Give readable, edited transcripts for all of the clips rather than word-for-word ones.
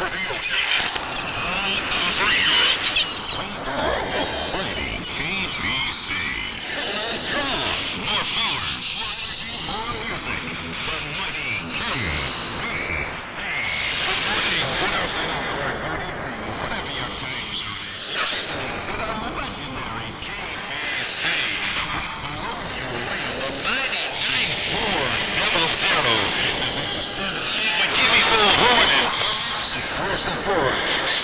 Give me full warning.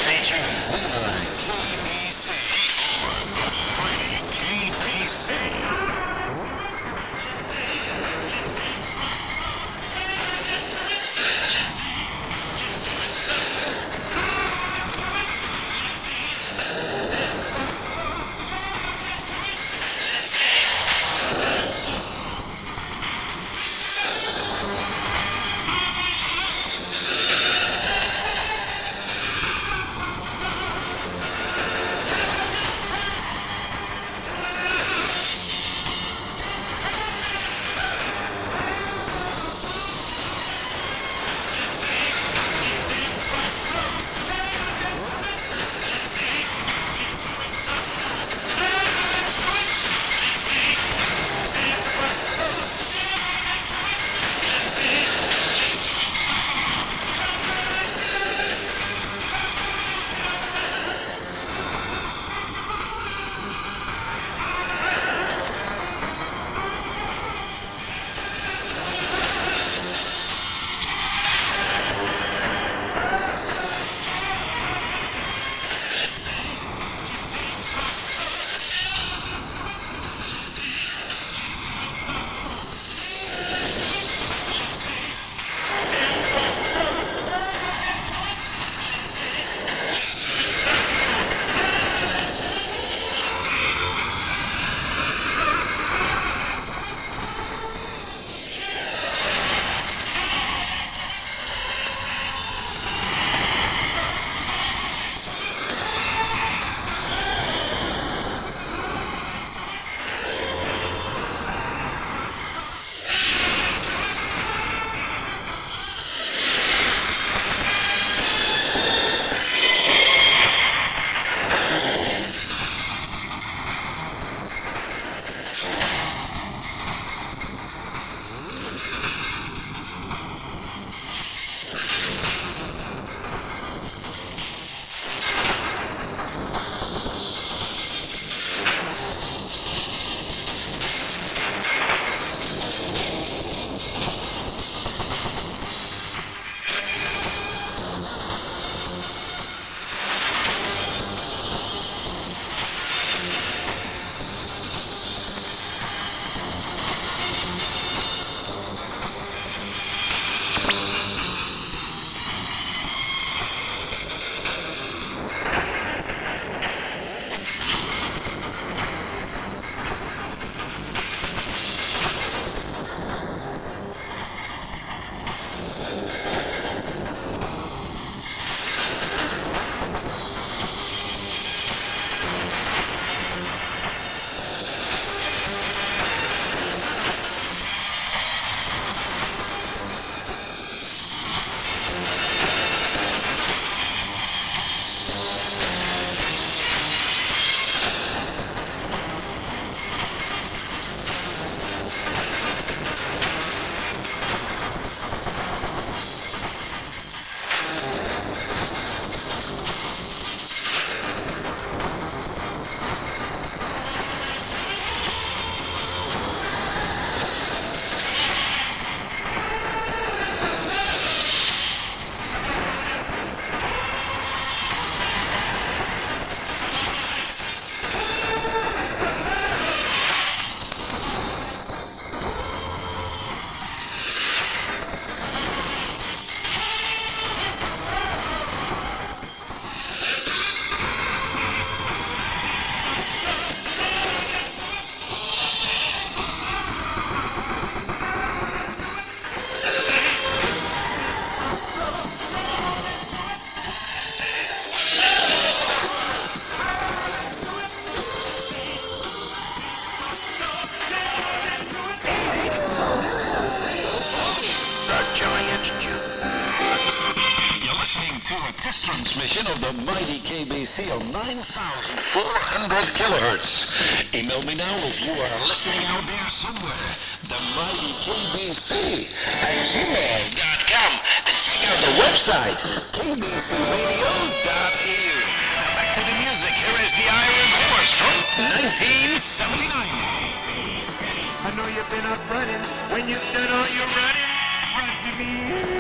transmission of the mighty KBC on 9,400 kilohertz. Email me now if you are listening out there somewhere. The mighty KBC at gmail.com. And check out the website, kbcradio.eu. Now back to the music. Here is the Iron Horse from 1979. I know you've been up running. When you've done all your running, run to me.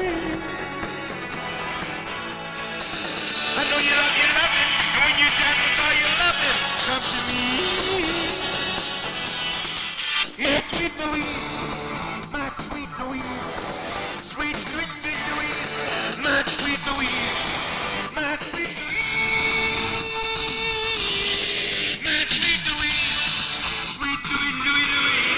I know you love your loving. And when you're done with all your loving, come to me. Yeah, sweet Louise, my sweet Louise. Sweet, sweet, sweet Louise, my sweet Louise. My sweet Louise. My sweet Louise. Sweet, sweet Louise, Louise.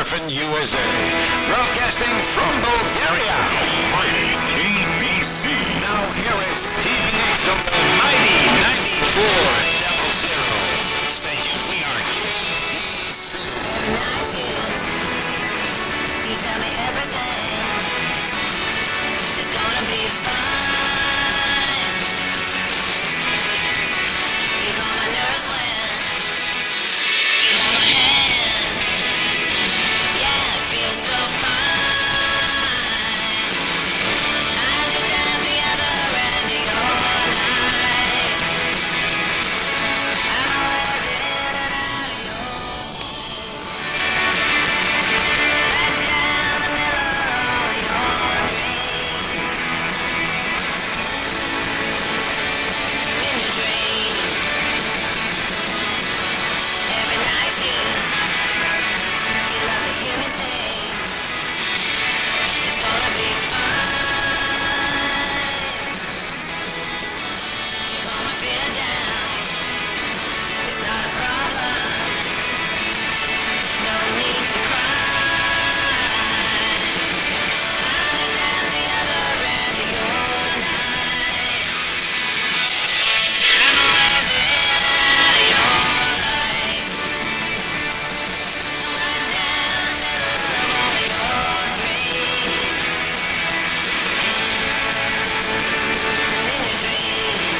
Surfing USA. Broadcasting from Bulgaria. Mighty KBC. Now here is TVH on the Mighty 94.0. Stay tuned. We are KBC. You tell me everything is gonna be fine. You're gonna nurse when you hold my hand. Yeah, it feels so fine. I look down the other end of your night. I'm always in and out of your right down the middle of your dreams. In your dreams, every night you love to hear me sing. It's gonna be fine. You're gonna feel down. It's not a problem. No need to cry. I'm down the other end of your night. I'm always in and out of your life. Right down the middle of all your dreams. In your dreams.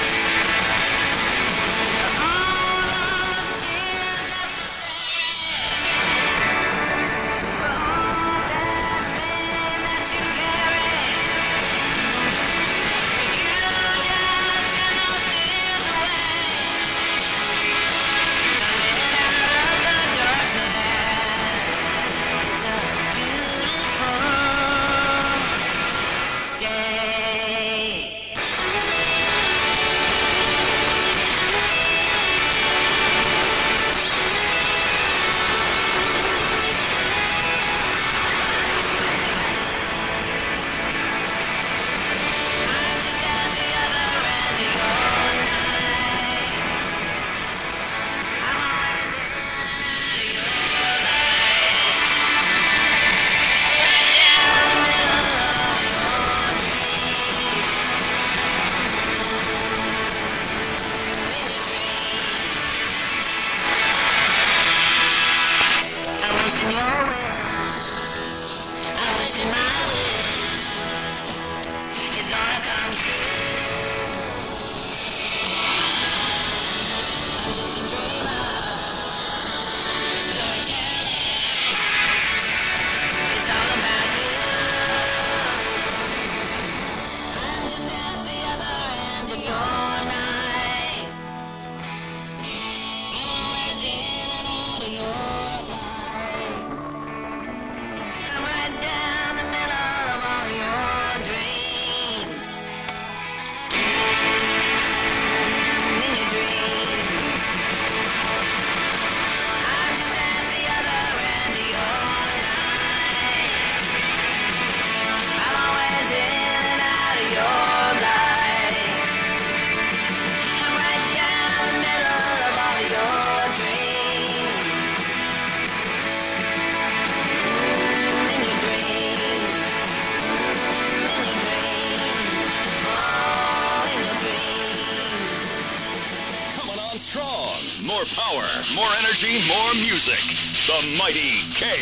More power, more energy, more music. The Mighty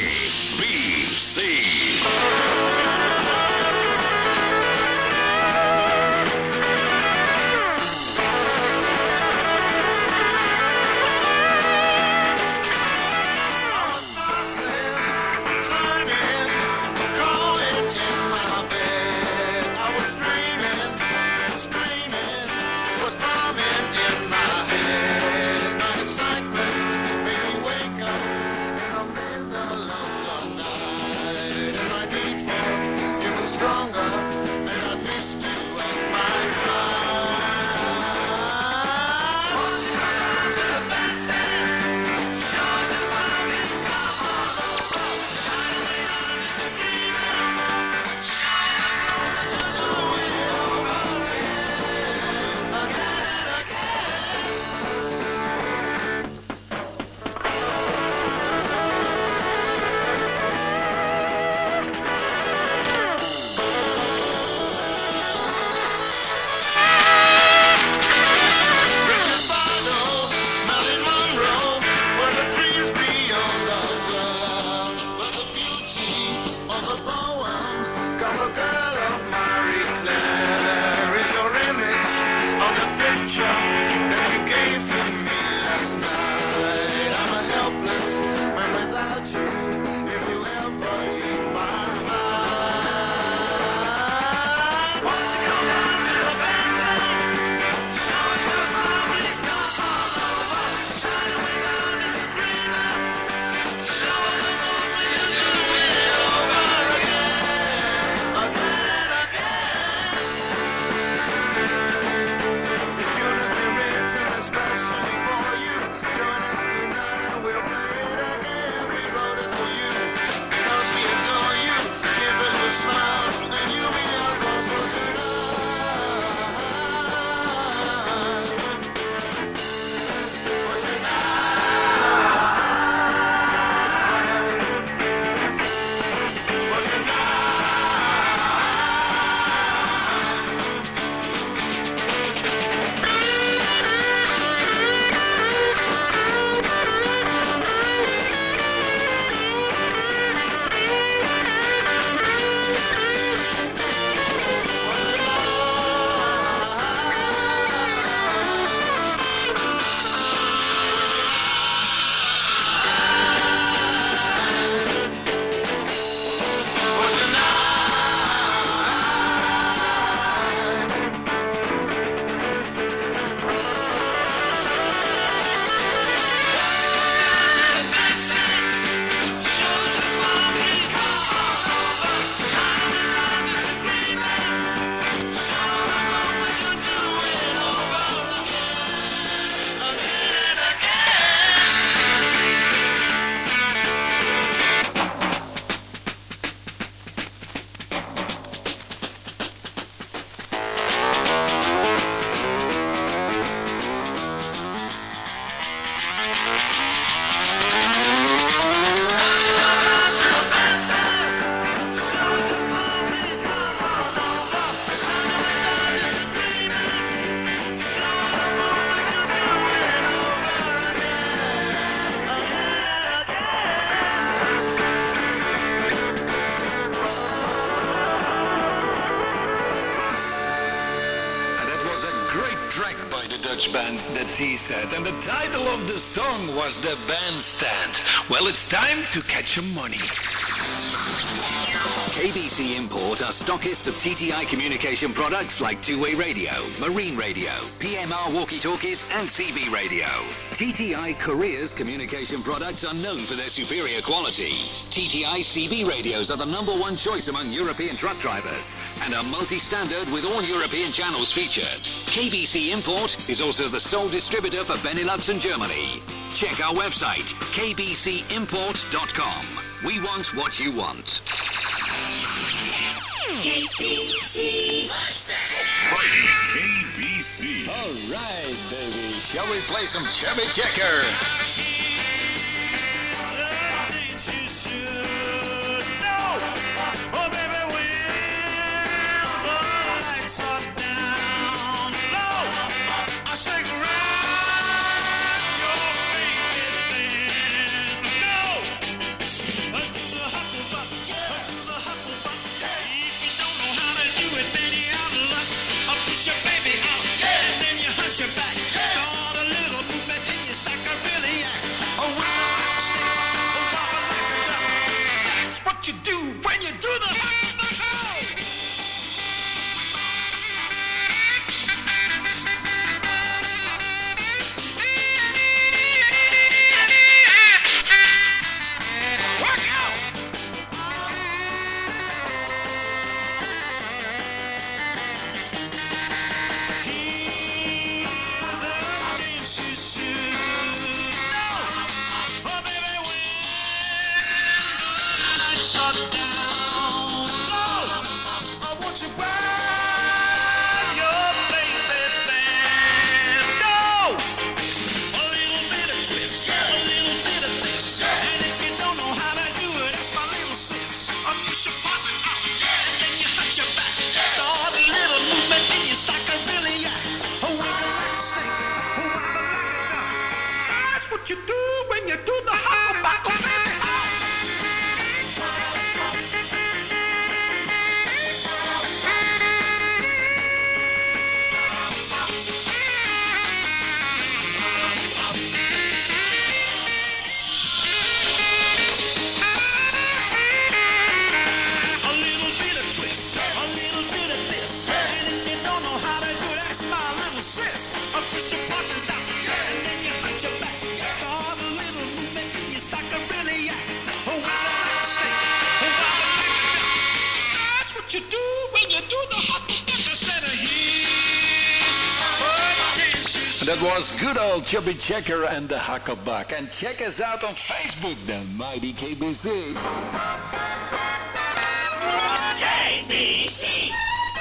KBC. Wake up in the middle of the night. girl of Marie Claire is your image on the picture that you gave to me last night. I'm a helpless man without you. If you ever leave my mind, won't you come down to the band? Show us your love when it's not all over. Shine away down in the green light. Show us the love when you do it over again, again, again. If you're the spirit and especially for you, join us tonight and we'll play it again. We wrote it for you because we adore you. Give us a smile and you'll be our closer And the title of the song was The Bandstand. Well, it's time to catch some money. KBC Import are stockists of TTI communication products like two-way radio, marine radio, PMR walkie-talkies, and CB radio. TTI Korea's communication products are known for their superior quality. TTI CB radios are the #1 choice among European truck drivers and are multi-standard with all European channels featured. KBC Import is also the sole distributor for Benelux and Germany. Check our website, kbcimport.com. We want what you want. KBC. All right, baby. Shall we play some Chubby Checker? Back, start a little movement in your sack, really act. That was good old Chubby Checker and the Hucklebuck. And check us out on Facebook, the Mighty KBC. KBC.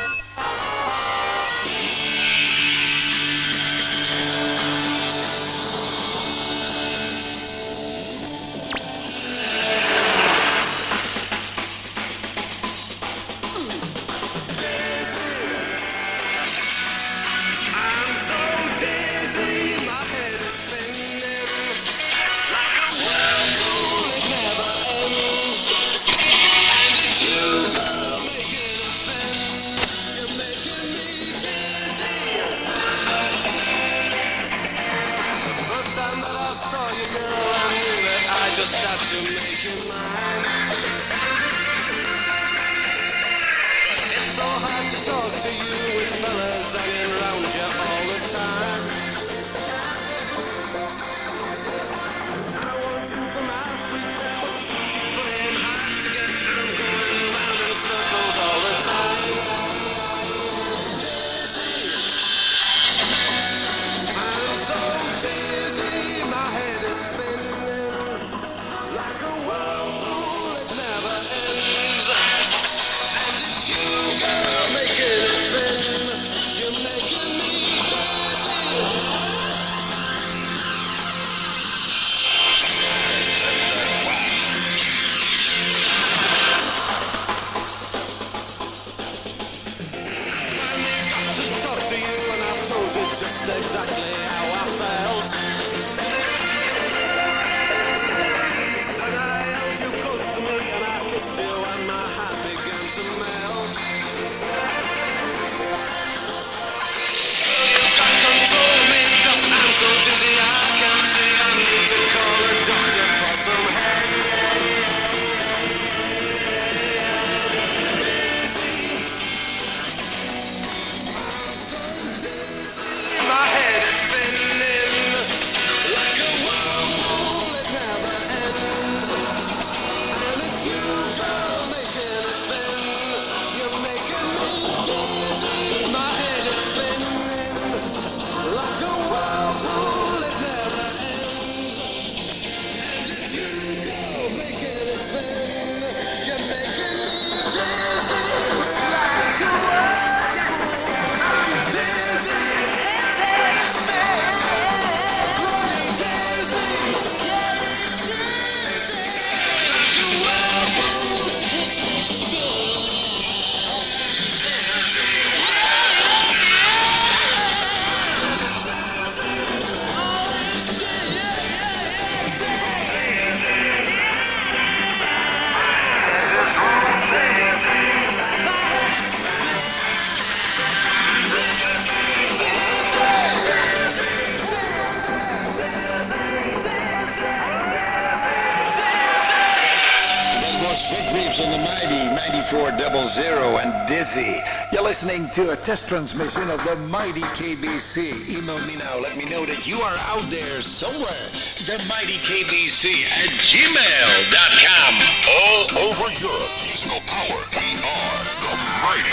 On the Mighty 9400 and Dizzy. You're listening to a test transmission of the Mighty KBC. Email me now. Let me know that you are out there somewhere. The Mighty KBC at gmail.com. All over Europe, seasonal power. We are the Mighty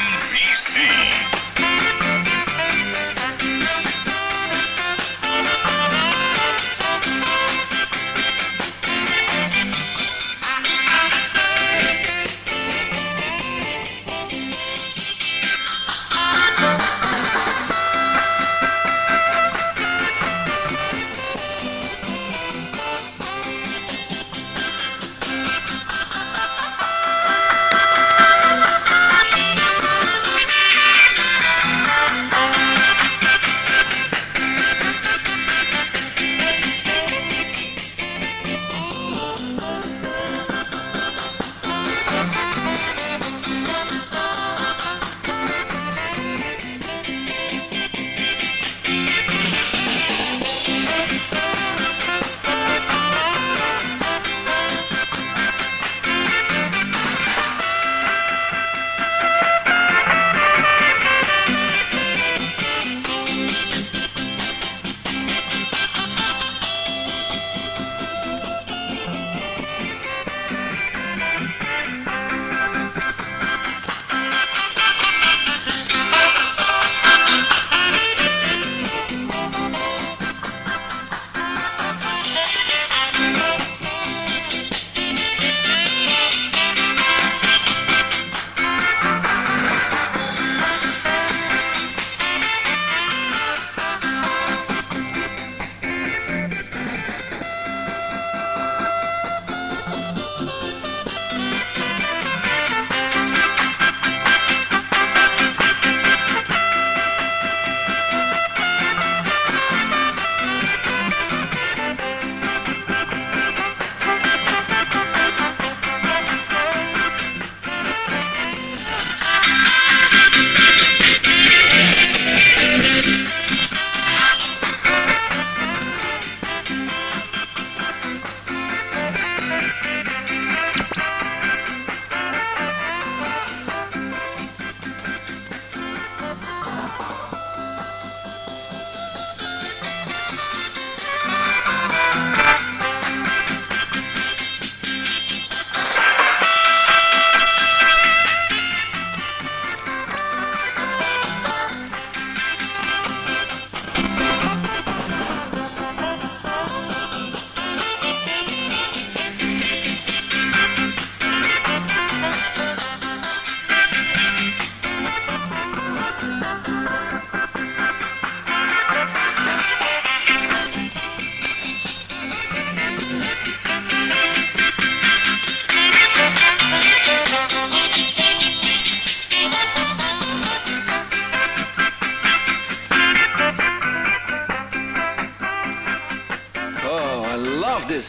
KBC.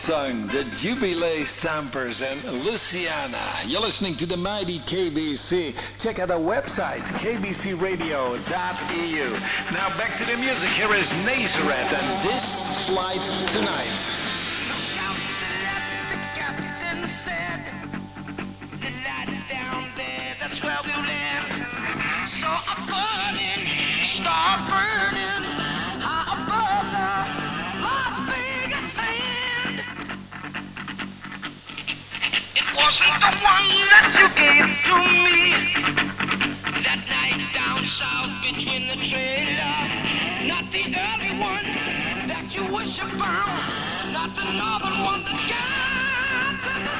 song, the Jubilee Stampers and Luciana. You're listening to the mighty KBC. Check out our website, kbcradio.eu. Now back to the music. Here is Nazareth and This Flight Tonight. Wasn't the one that you gave to me that night down south between the trailer. Not the early one that you wish you found. Not the northern one that got to the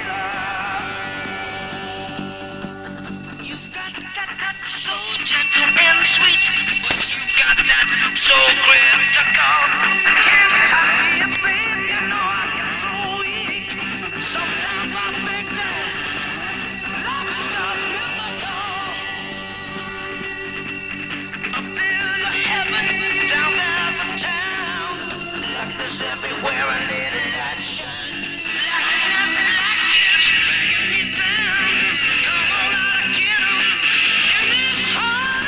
sailor. You've got that so gentle and sweet, but you got that so critical. Can't touch me, babe, you know I get so weak. Sometimes I think that love is not mythical. Up there's a heaven, down there's a town. Like this everywhere, a little light shine. Like this, bringing me down. Come on out and get 'em in this hard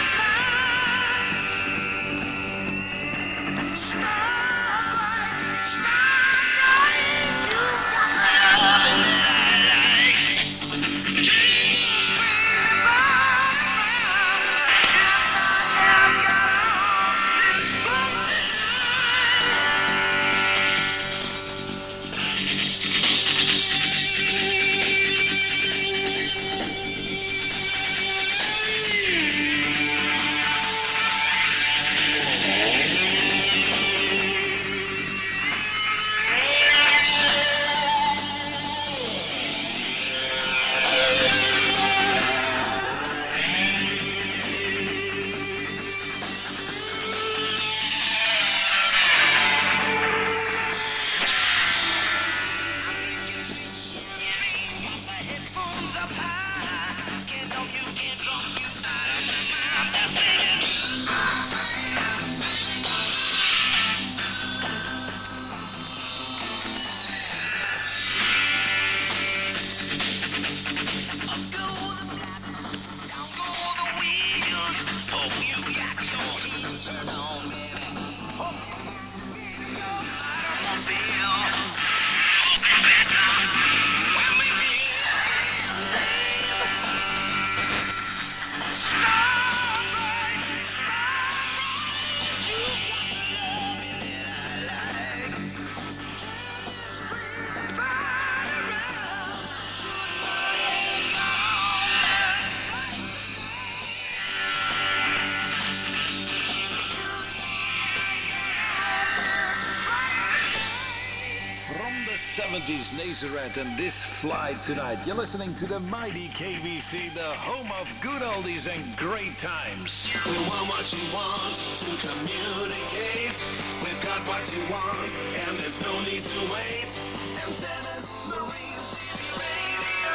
Nazareth and This Flight Tonight. You're listening to the mighty KBC, the home of good oldies and great times. We want what you want to communicate. We've got what you want, and there's no need to wait. Antennas, Marine City Radio.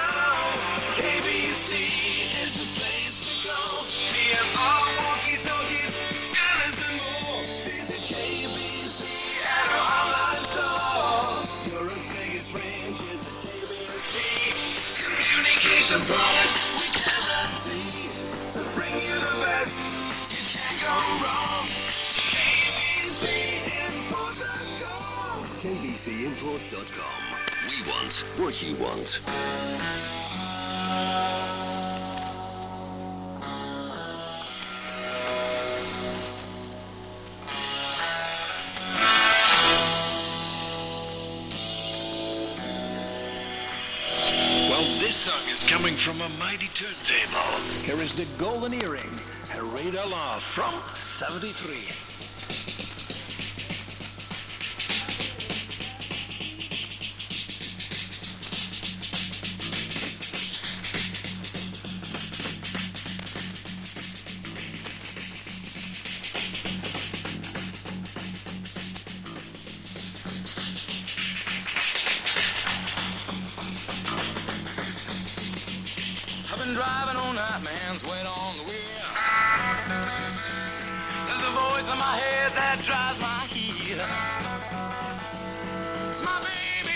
KBC is the place to go. PMR, walkie-talkies, scanners and more. Visit KBC at our online store. Your biggest range is the KBC. Communication products we guarantee to bring you the best. You can't go wrong. KBCImports.com. KBCImports.com. We want what you want. Well, this song is coming from a mighty turntable. Here is the Golden Earring, a radar law from 73. I've been driving all night, man's weight on the wheel. There's a voice in my head that drives my heel. My baby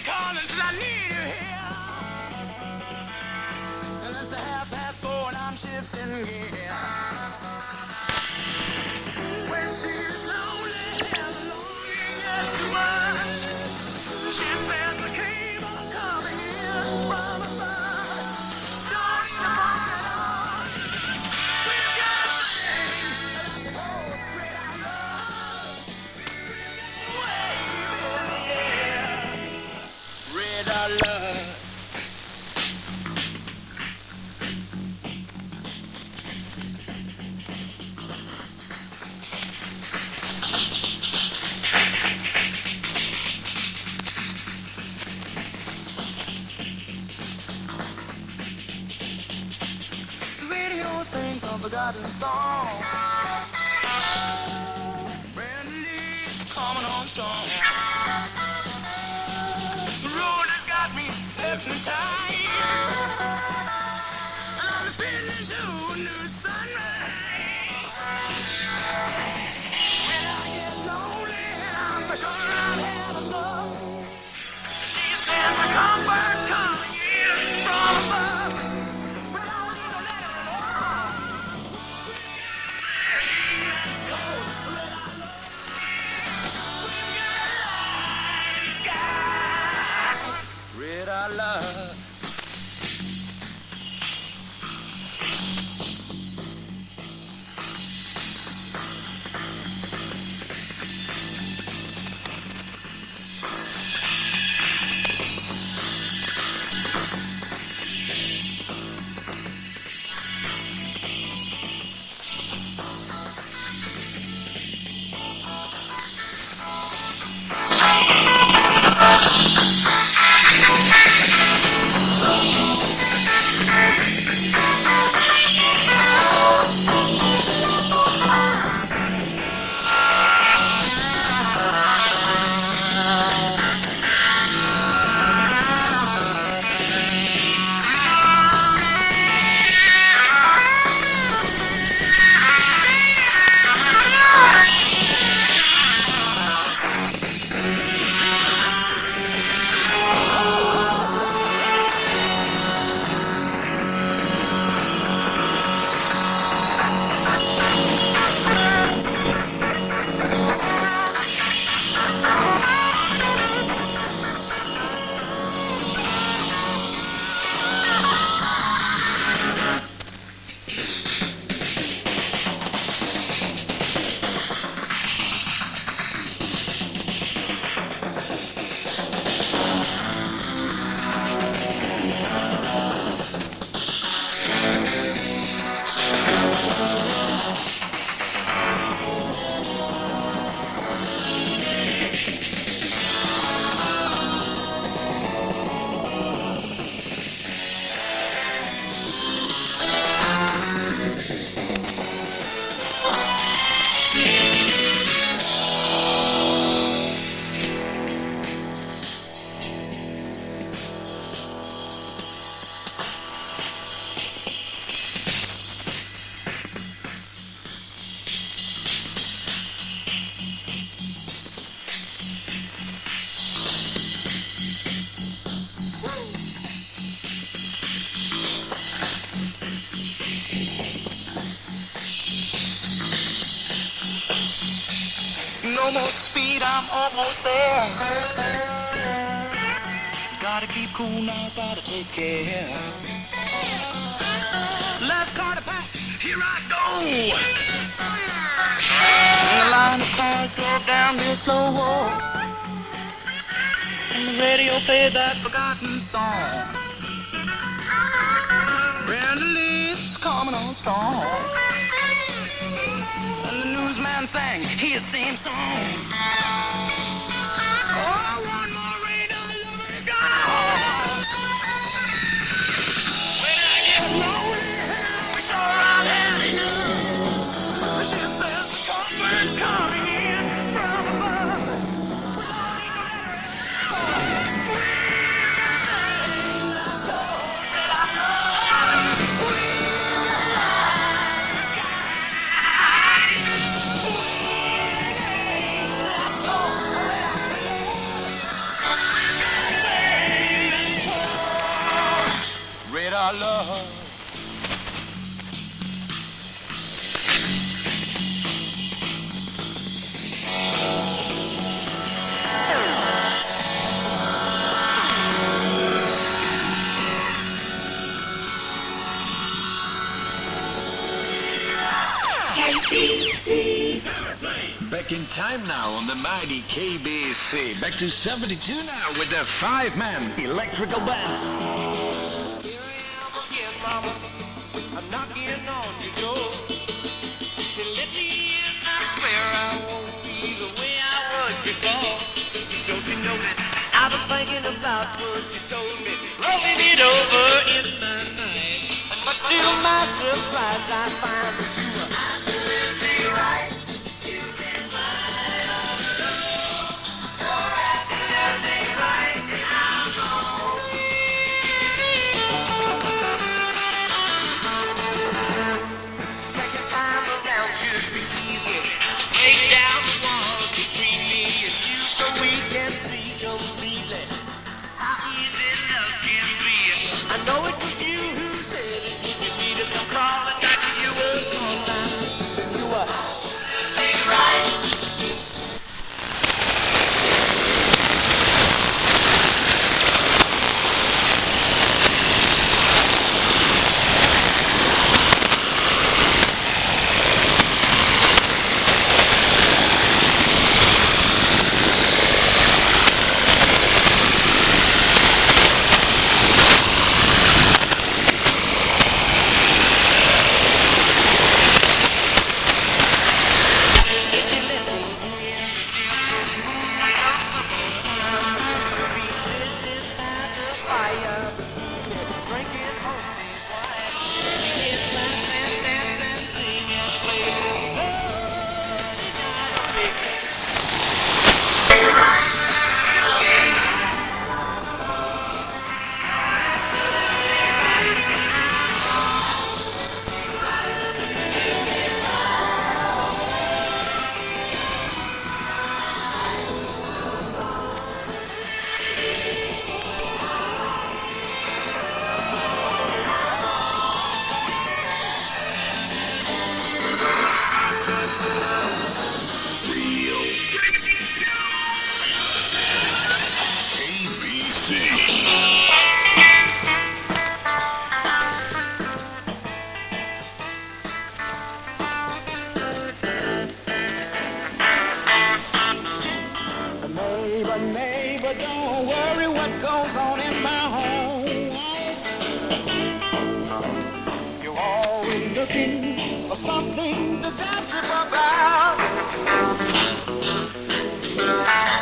sing some forgotten song. Brand new coming on strong. The road has got me hypnotized. I'm spinning to a new sunrise. When I get lonely and I'm sure I've had enough, she says the comfort coming in from above. But I don't need no letter at all. Let's go, let our love. Red our love. No more speed, I'm almost there. Gotta keep cool now, gotta take care. Last car to pass, here I go. And the line of cars drove down real slow. And the radio played that forgotten song. Brandy's coming on strong. And the newsman sang his same song. Oh, one more rain on the lover's gone. When I get lonely, we go around having enough. But she says the comfort coming in from above. We don't need no letter at all. Let's go, let our love. Our love. Back in time now on the mighty KBC. Back to 72 now with the five-man electrical band. Here I am again, mama. I'm knocking on your door. You let me in, I swear I won't be the way I was before. Don't you know that I was thinking about what you told me, rolling it over in my mind. But still my surprised I find that you were absolutely right. You've been right all along. You're absolutely right. I'm wrong. Take your time around, should be easy. Break down the walls between me and you so we can see completely how easy love can be. I know it was you who said it would be me to come crawling back to you were gone down. You were right. Neighbor, don't worry what goes on in my home. You're always looking for something to gossip about. You're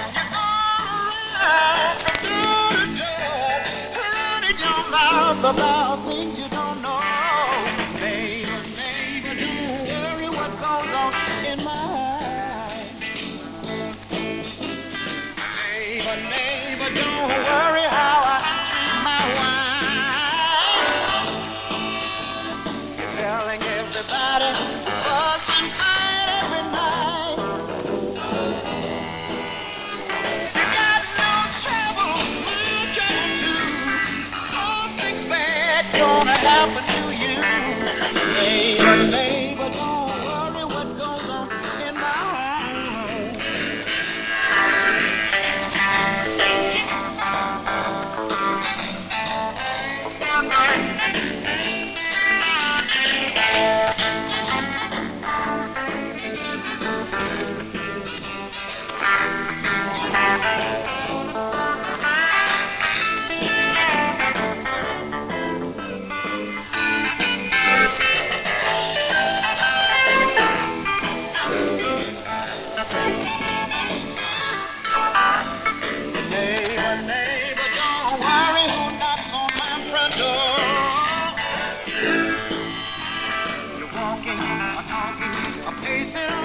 around from door to door, running your mouth about things you don't know. Neighbor, don't worry what goes on in my home. Neighbor, don't worry how I treat my wife. You're telling everybody fuss and fight every night. You got no trouble, something's bad gonna happen to you. Neighbor, don't worry what goes on in my home. Neighbor, don't worry who knocks on my front door. You're walking, talking, pacing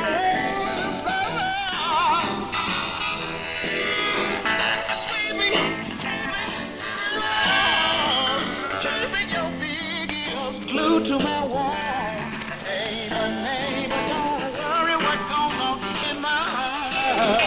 keeping your big ears glued to my wall. Neighbor, don't worry what goes on in my heart.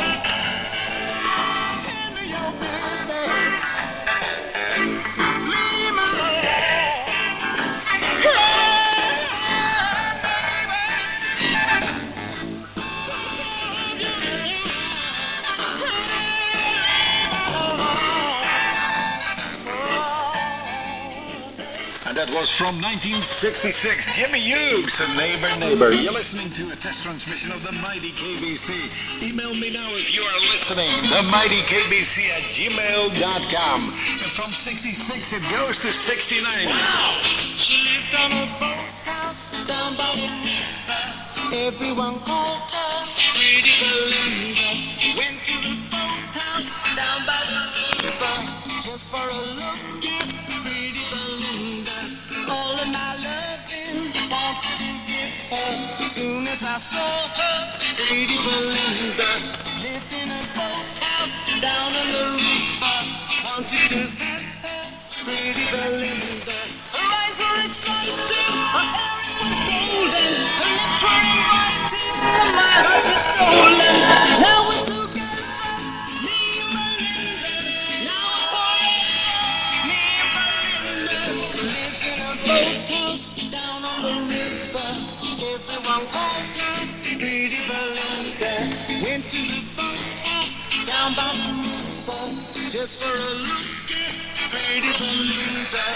And that was from 1966, Jimmy Hughes and Neighbor, Neighbor. You're listening to a test transmission of the Mighty KBC. Email me now if you are listening, themightykbc@gmail.com. And from 66 it goes to 69. Wow! She lived on a boathouse down by the river. Everyone called her Pretty Belinda. Went to the boathouse down by the river just for a look at Pretty Belinda. All of my loving to get her. As soon as I saw her, Lady Belinda lived in a boathouse down on the river. Wanted to have her, Lady Belinda. Her eyes were excited, her hair was golden, her lips were inviting, and my heart was stolen. Now we're together, me and Belinda. Now forever, me and Belinda. Lives in a boathouse down on the river. Everyone called her Pretty Belinda. Went to the boathouse down by the river just for a look at Pretty Belinda.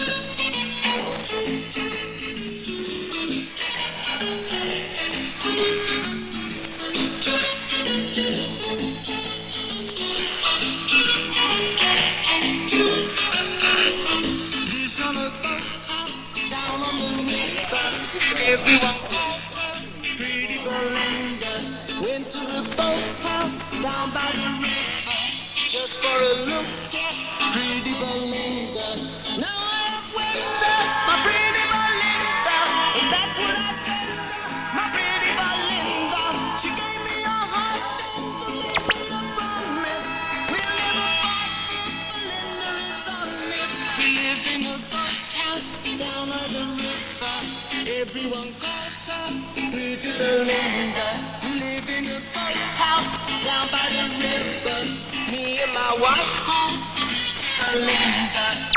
Lives on a boathouse down on the river. Everyone called her Pretty Belinda. Went to the boathouse down by the river just for a look at Pretty Belinda. Now I have with her, my Pretty Belinda, and that's what I said to her, my Pretty Belinda. She gave me a heart and a promise. We'll never part, Belinda is honest. We live in a boathouse down by the river. Everyone calls her Pretty Belinda. We live in a boathouse down by the river. Me and my wife called Belinda.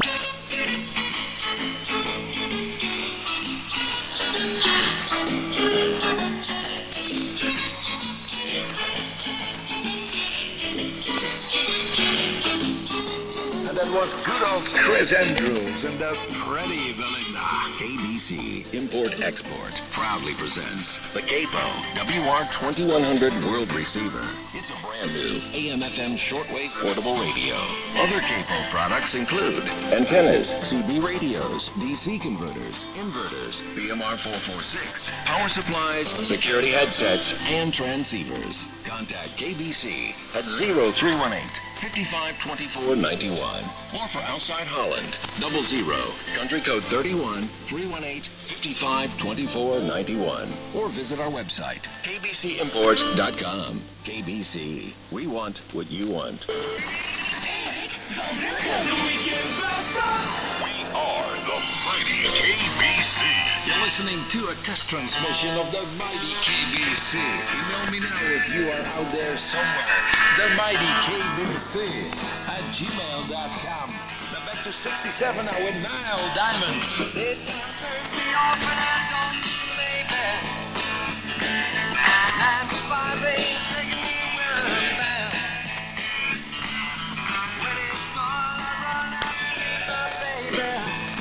And that was good old Chris Andrews and the Pretty Belinda. KBC Import-Export proudly presents the Capo WR2100 World Receiver. It's a brand new AM/FM shortwave portable radio. Other Capo products include antennas, CB radios, DC converters, inverters, BMR 446, power supplies, security headsets, and transceivers. Contact KBC at 0318 552491 or for outside Holland 00 country code 31 318 552491 or visit our website kbcimports.com. KBC, we want what you want. We are the mighty KBC. You're listening to a test transmission of the mighty KBC. Email me now if you are out there somewhere. The mighty KBC at gmail.com. Now back to 67 now with Nile Diamonds. They just turned me off and I don't need baby. 9 to 5 ain't taking me where I'm bound. When it's gone, I run out to the baby.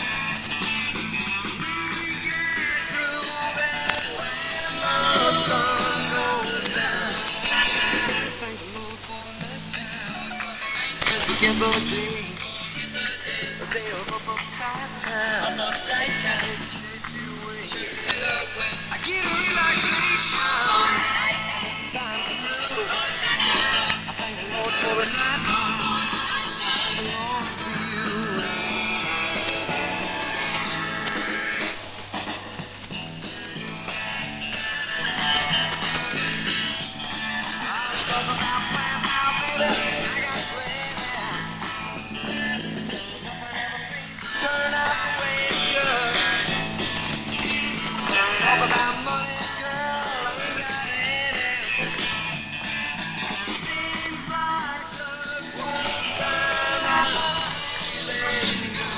Through that when the sun goes down. Thank the Lord for that time. Just forget those days. The day of a uptight time. Chase you away. I get a relaxation. Time to move. I thank the Lord for the night. Belongs to you. I talk about plans now, baby. I got plans. Nothing ever seems to turn out the way it should. Talk about money, girl, I ain't got any. Seems like just one time I let you go.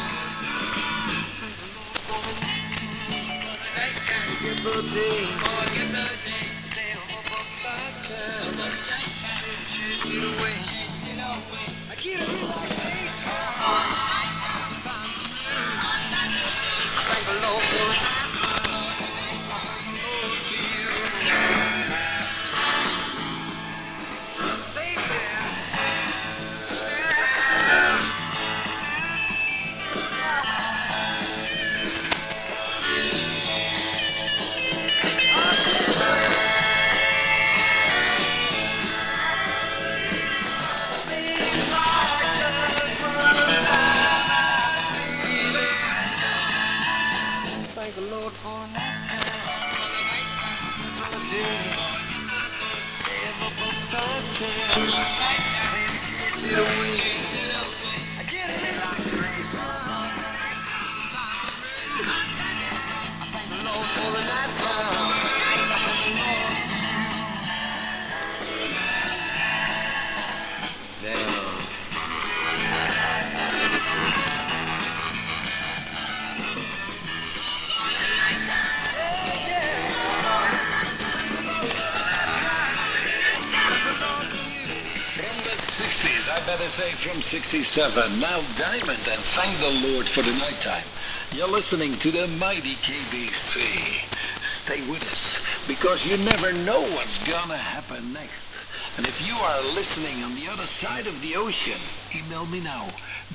Forget the day, the day of a uptight time. Chase it away. I get a relaxation. Time to move. Thank the Lord for the night. Seems like Lord, for night time. For the day. Ever for sunshine. Chase it away. I get it like crazy. I thank the Lord for the night time. I better say from 67. Now Diamond, and thank the Lord for the nighttime. You're listening to the mighty KBC. Stay with us, because you never know what's gonna happen next. And if you are listening on the other side of the ocean, email me now,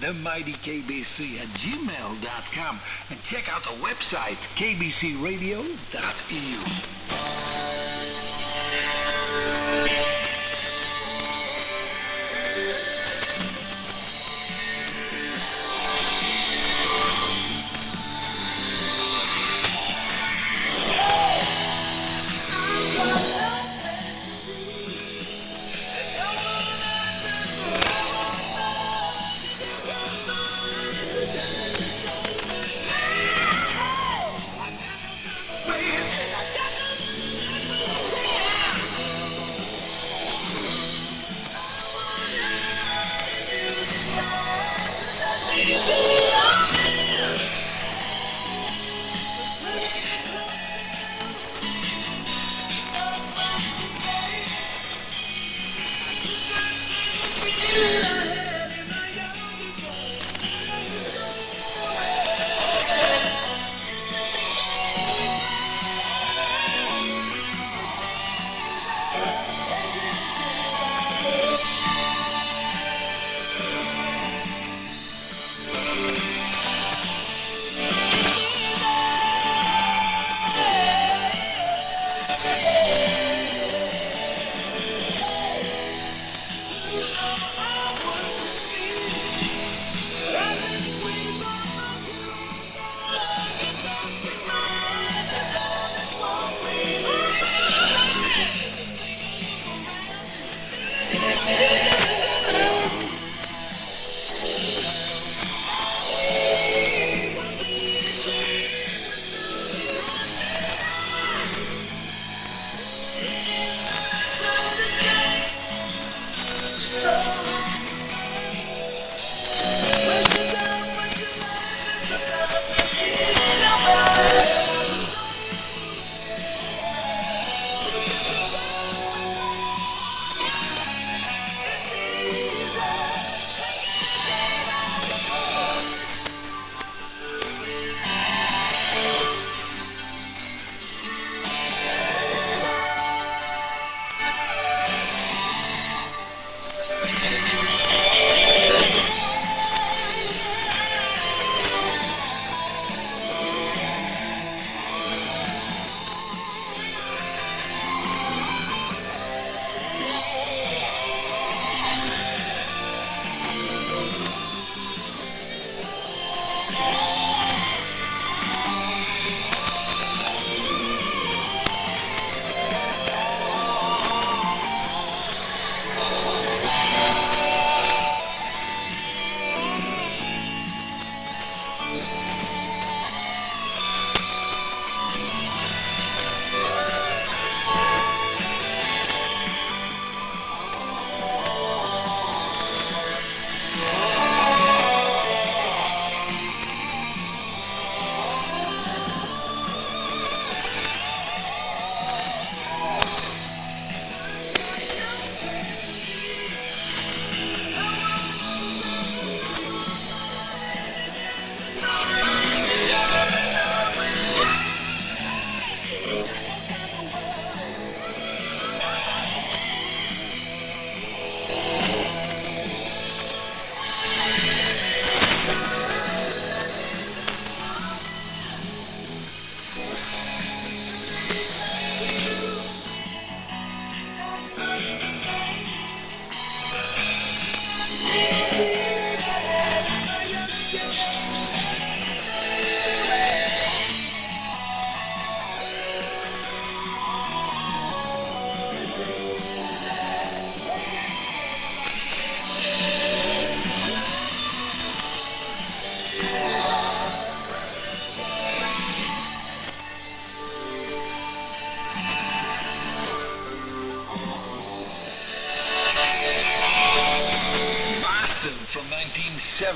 themightykbc@gmail.com, and check out the website, kbcradio.eu.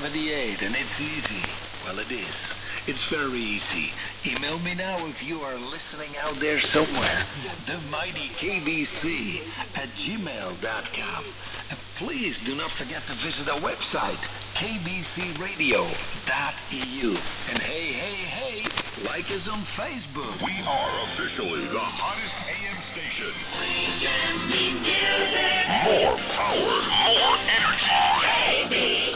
78, and it's easy. Well, it is. It's very easy. Email me now if you are listening out there somewhere. The Mighty KBC at gmail.com. And please do not forget to visit our website, kbcradio.eu. And hey, like us on Facebook. We are officially the hottest AM station. More power, more energy.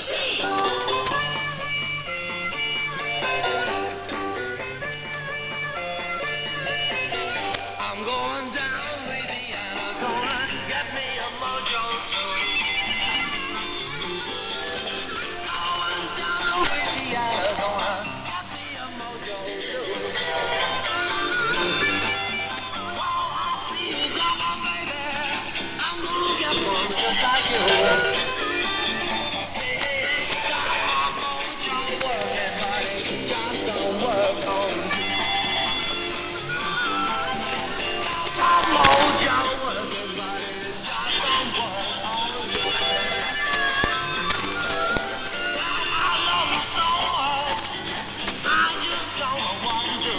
I'm going down Louisiana, gonna get me a mojo. Going down Louisiana, gonna get me a mojo. While I see you got my baby, I'm gonna get one just like you. Got my mojo working, but it just don't work on me. Mojo working, but it just don't work on you. I love you so much, I just don't know what to do.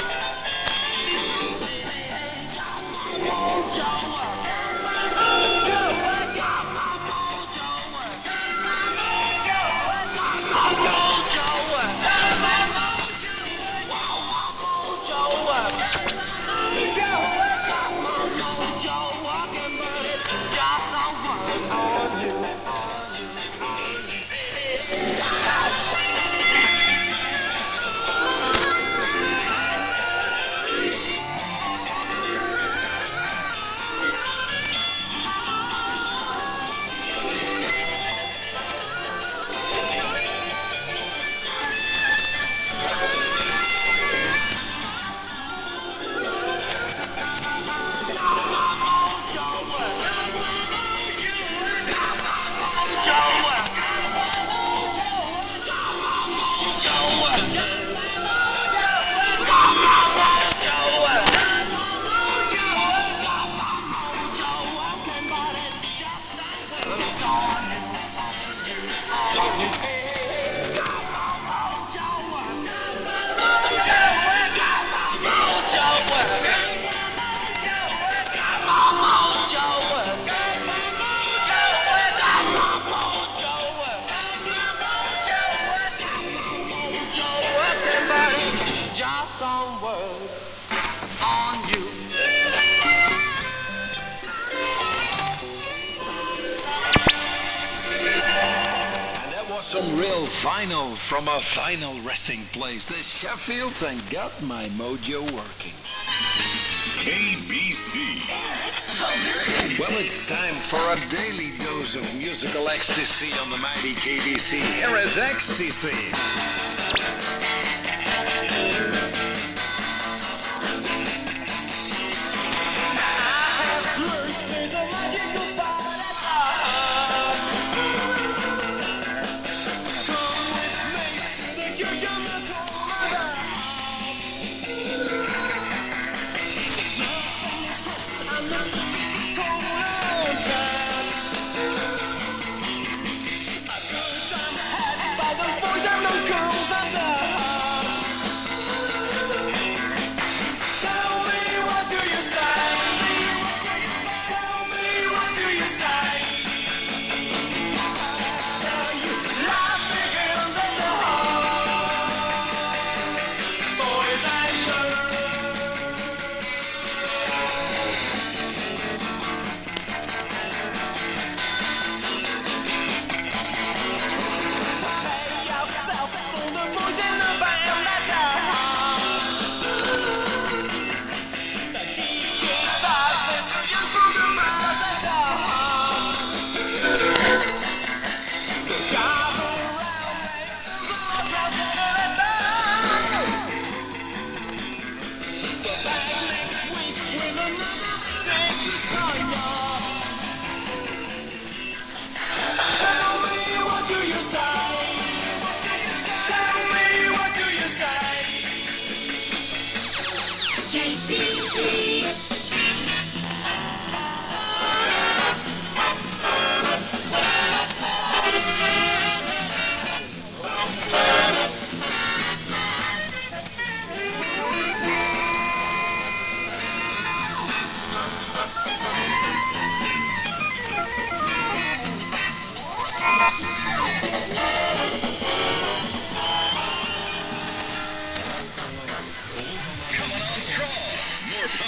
Mojo working, got my mojo working, got my mojo working, wow, my mojo working. Some real vinyl from a vinyl resting place. The Sheffields and got my mojo working. KBC. Well, it's time for a daily dose of musical ecstasy on the mighty KBC. Here is Ecstasy.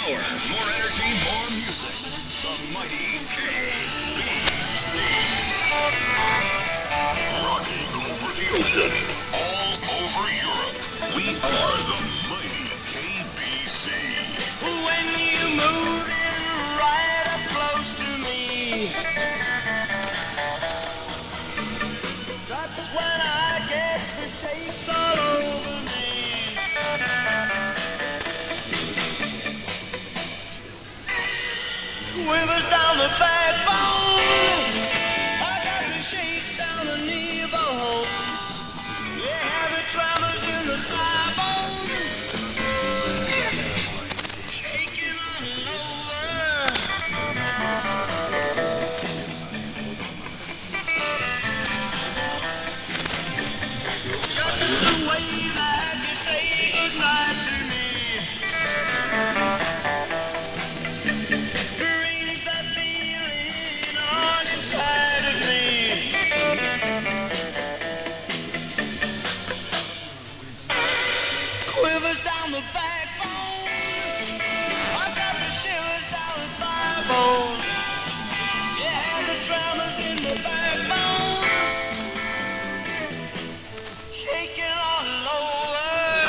power, more energy, more music. The mighty KBC. Rocking over the ocean, all over Europe. We are the mighty KBC. When you move in right up close to me, that's when I get the shakes all over me. Quivers down the backbone, I got the shakes down the knee bone. Yeah, the tremors in the thigh bone, shaking all over. Just the way that you say goodnight to me. Brings that feeling on inside of me. Quivers down the backbone, I got the shivers down the thigh bone. Yeah, the tremors in the backbone, shaking all over.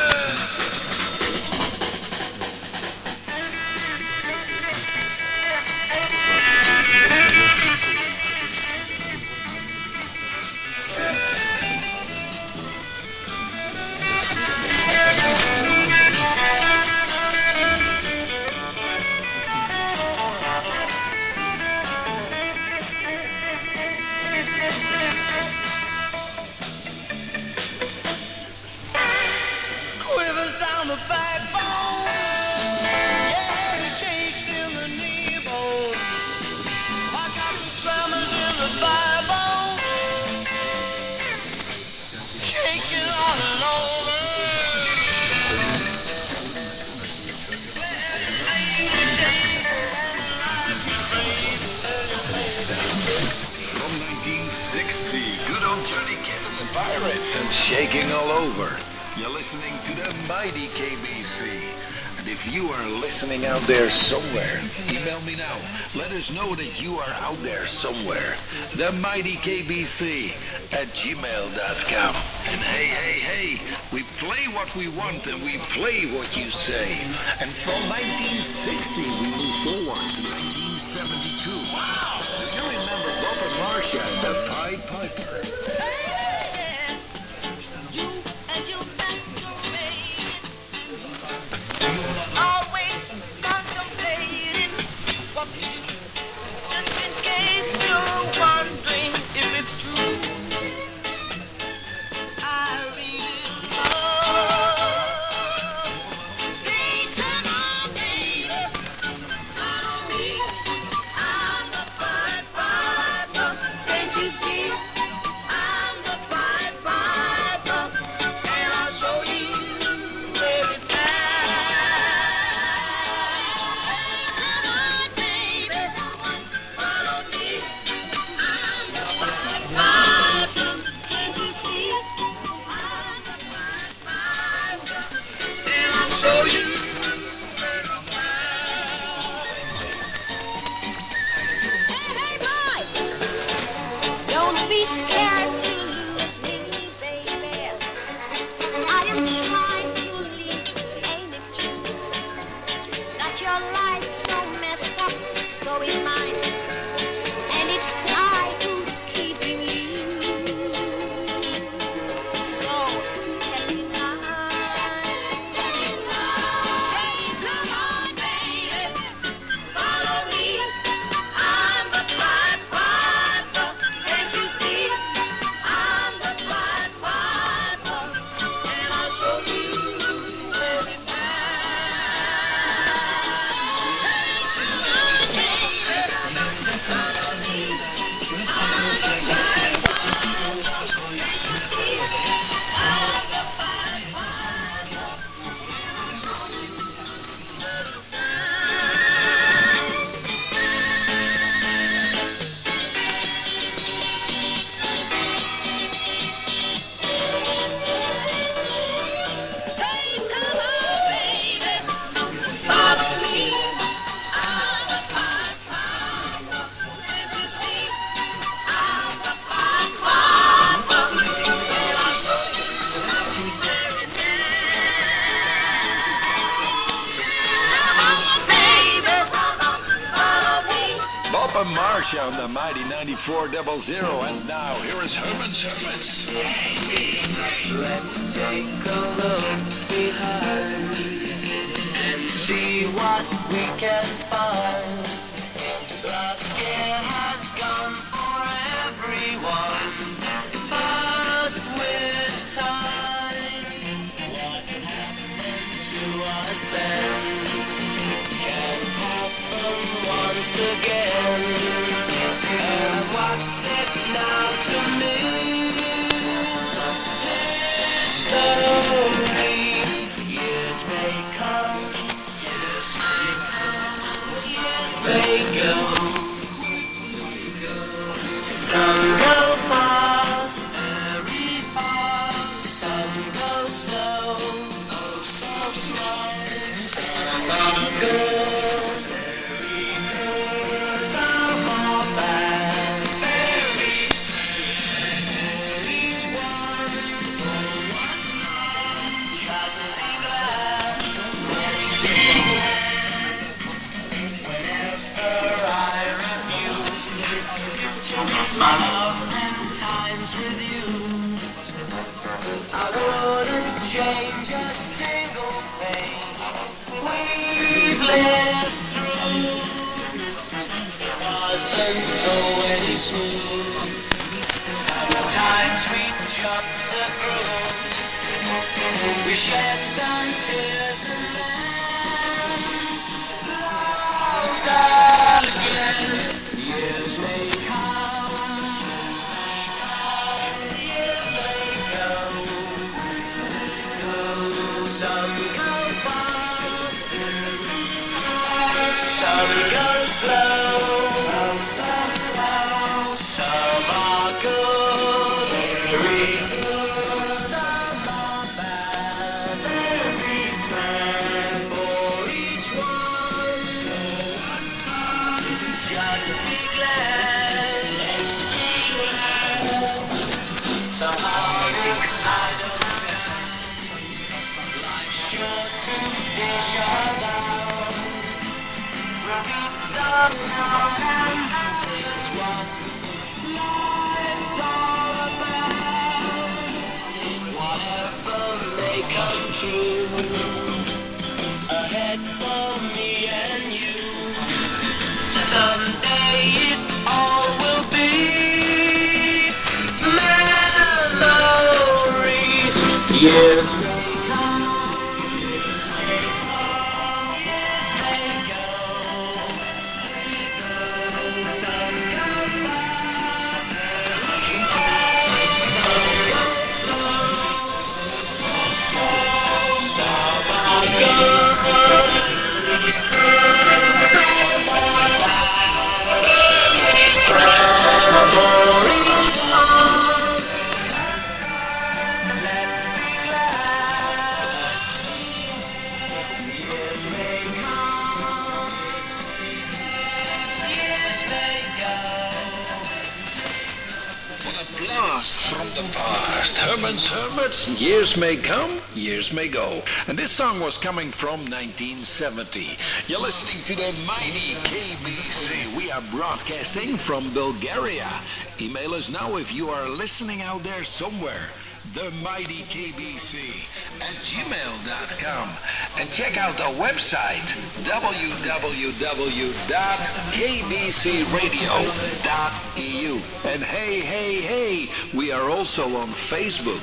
Quivers down the backbone, yeah, the shakes in the knee bone. I got the tremors in the thigh bone, shaking all over. From 1960, good old Johnny Kidd and the Pirates and Shaking All Over. You're listening to the mighty KBC. And if you are listening out there somewhere, email me now. Let us know that you are out there somewhere. The mighty KBC at gmail.com. And hey, we play what we want and we play what you say. And from 1960, we move forward to 1972. Wow! Do you remember Bob and Marcia and the Pied Piper? Always contemplating what to do. Just in case you're wondering if it's true, I really love. Please come on, baby. Follow me. I'm the Pied Piper. Can't you see? I from Marcia on the mighty 9400. And now, here is Herman's Hermits. Let's take a look behind and see what we can find. Last year has gone for everyone, but with time, what happened to us then can happen once again. And what's it now to me? Years may come, years may go. Some go fast, very fast. Some go slow, oh so slow. Some are good, very good. Some are bad, very bad. Each one, just be glad. Whenever I my love and times with you, I wouldn't change a single thing we've lived through. It wasn't always smooth. At times we jumped the grooves. We shed some tears and then laughed again. Years may ahead for me and you. Someday it all will be memories. Years may come, years may go. Some go fast, some are good. From the past, Herman's Hermits, years may come, years may go. And this song was coming from 1970. You're listening to the mighty KBC. We are broadcasting from Bulgaria. Email us now if you are listening out there somewhere. The mighty KBC at gmail.com. And check out our website, www.kbcradio.eu. And hey, we are also on Facebook.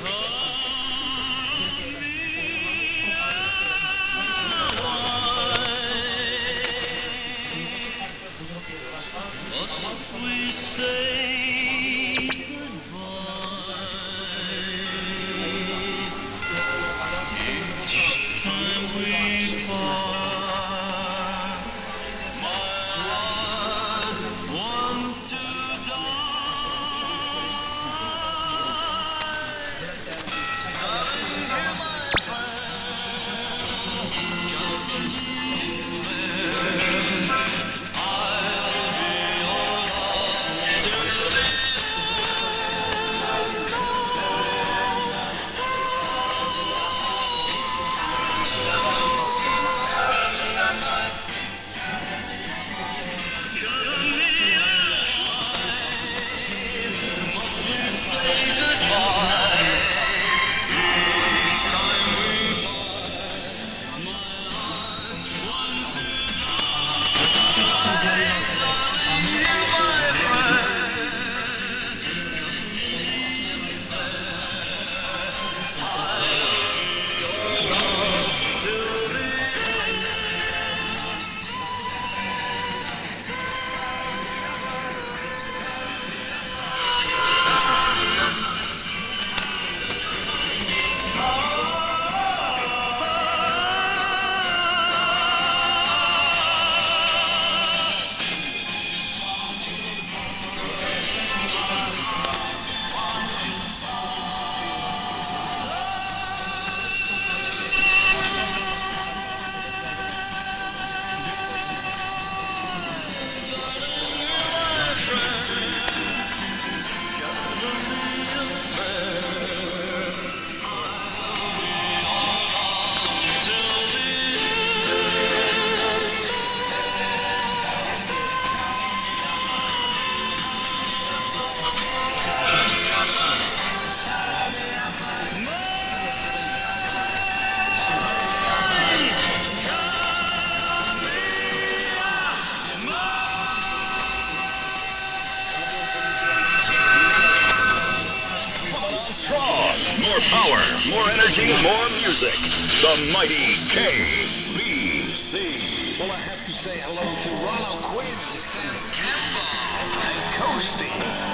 music, the mighty KBC. Well, I have to say hello to Ronald Quinn, Sam Campbell, and Coasty.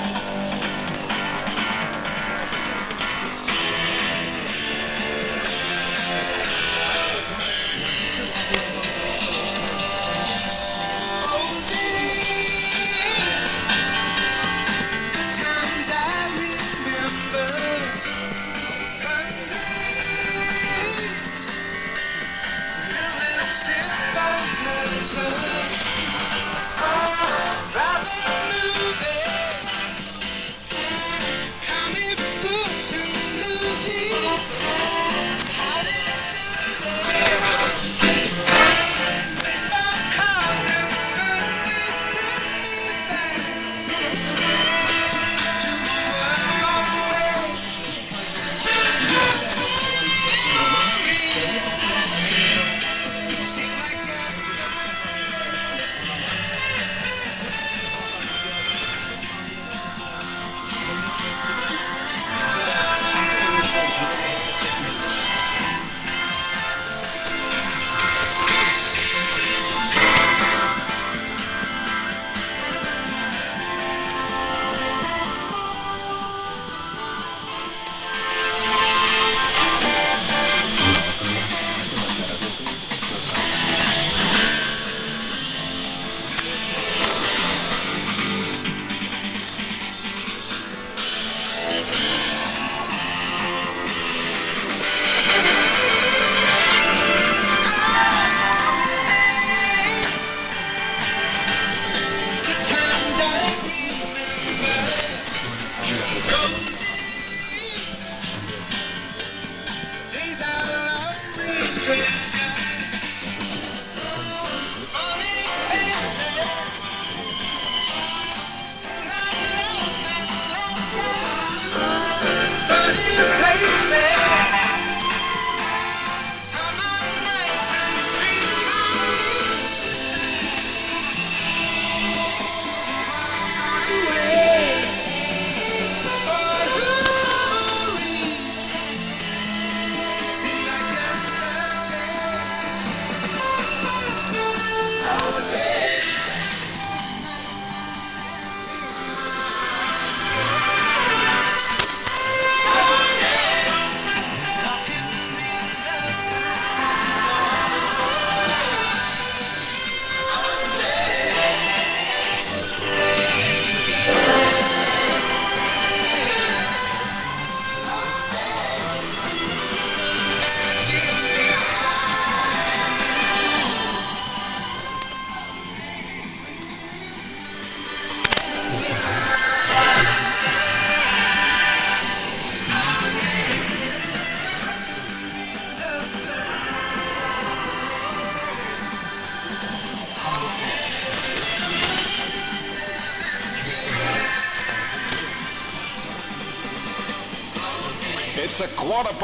It's a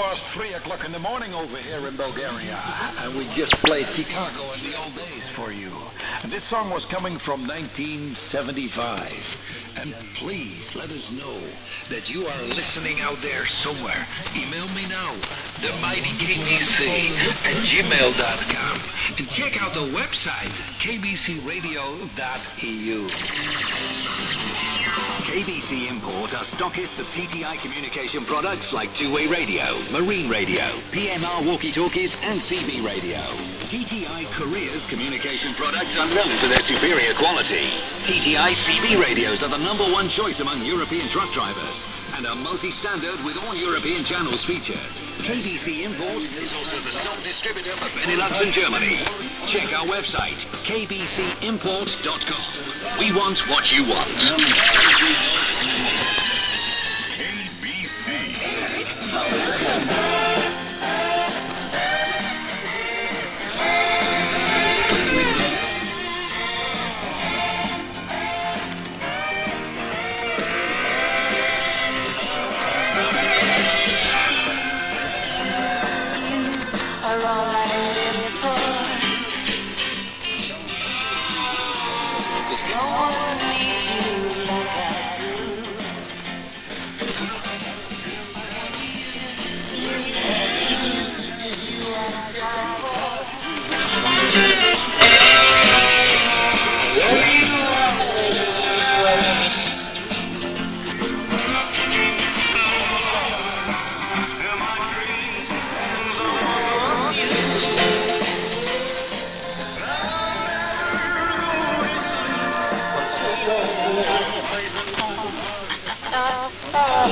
3:15 in the morning over here in Bulgaria, and we just played Chicago in the old days for you. And this song was coming from 1975. And please let us know that you are listening out there somewhere. Email me now, themightykbc@gmail.com, and check out the website, kbcradio.eu. KBC Import are stockists of TTI communication products like two-way radio, marine radio, PMR walkie-talkies, and CB radio. TTI Korea's communication products are known for their superior quality. TTI CB radios are the #1 choice among European truck drivers and are multi-standard with all European channels featured. KBC Import is also the sole distributor for Benelux and Germany. Check our website, kbcimport.com. We want what you want.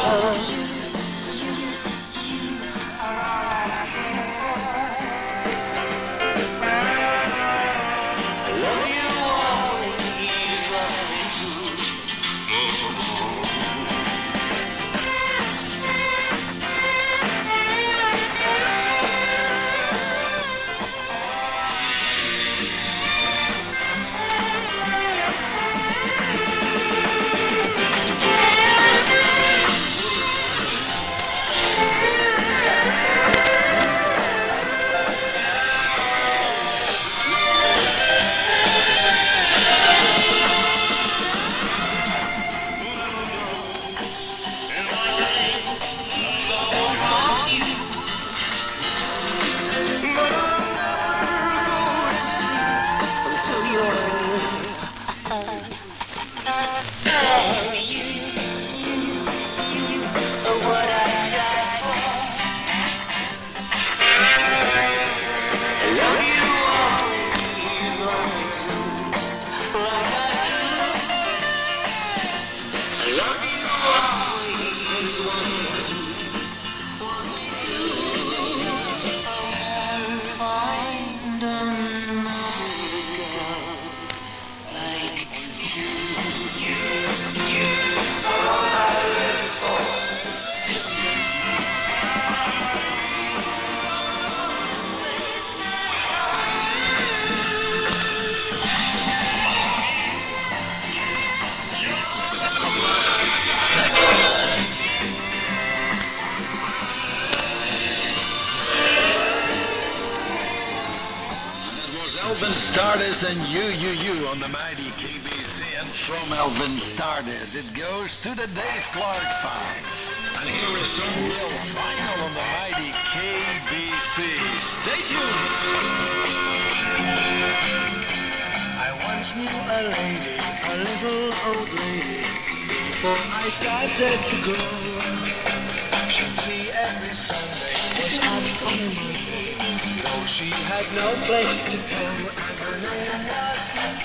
Elvin Stardust and you on the mighty KBC, and from Elvin Stardust it goes to the Dave Clark 5. And here is some real final on the mighty KBC. Stay tuned. I once knew a lady, a little old lady, before I started to grow. She'd see every Sunday, was out on a Monday, though she had no place to go, and her name was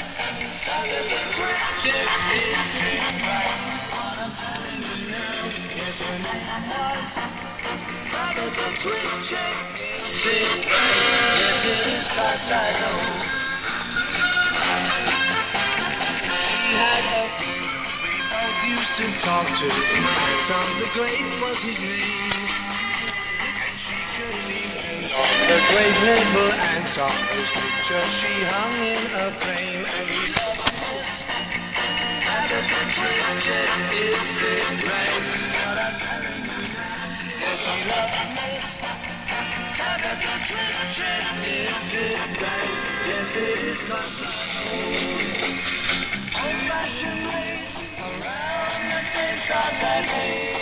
what I'm telling you now. Yes, her name was Tabitha Twitchett. Yes, it is 'cause I know. He had a few we both used to talk to. Tom the Great was his name. And she could see the great little Anton, whose picture she hung in a frame. And he said, Tabitha Twitchett, is it right? What I'm telling you now. Yes, she loved me. Tabitha Twitchett, is it right? Yes, it is 'cause I know. Old-fashioned ways around the days of that day.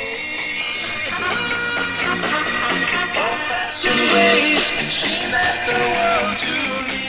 Old-fashioned ways, she meant the world to me.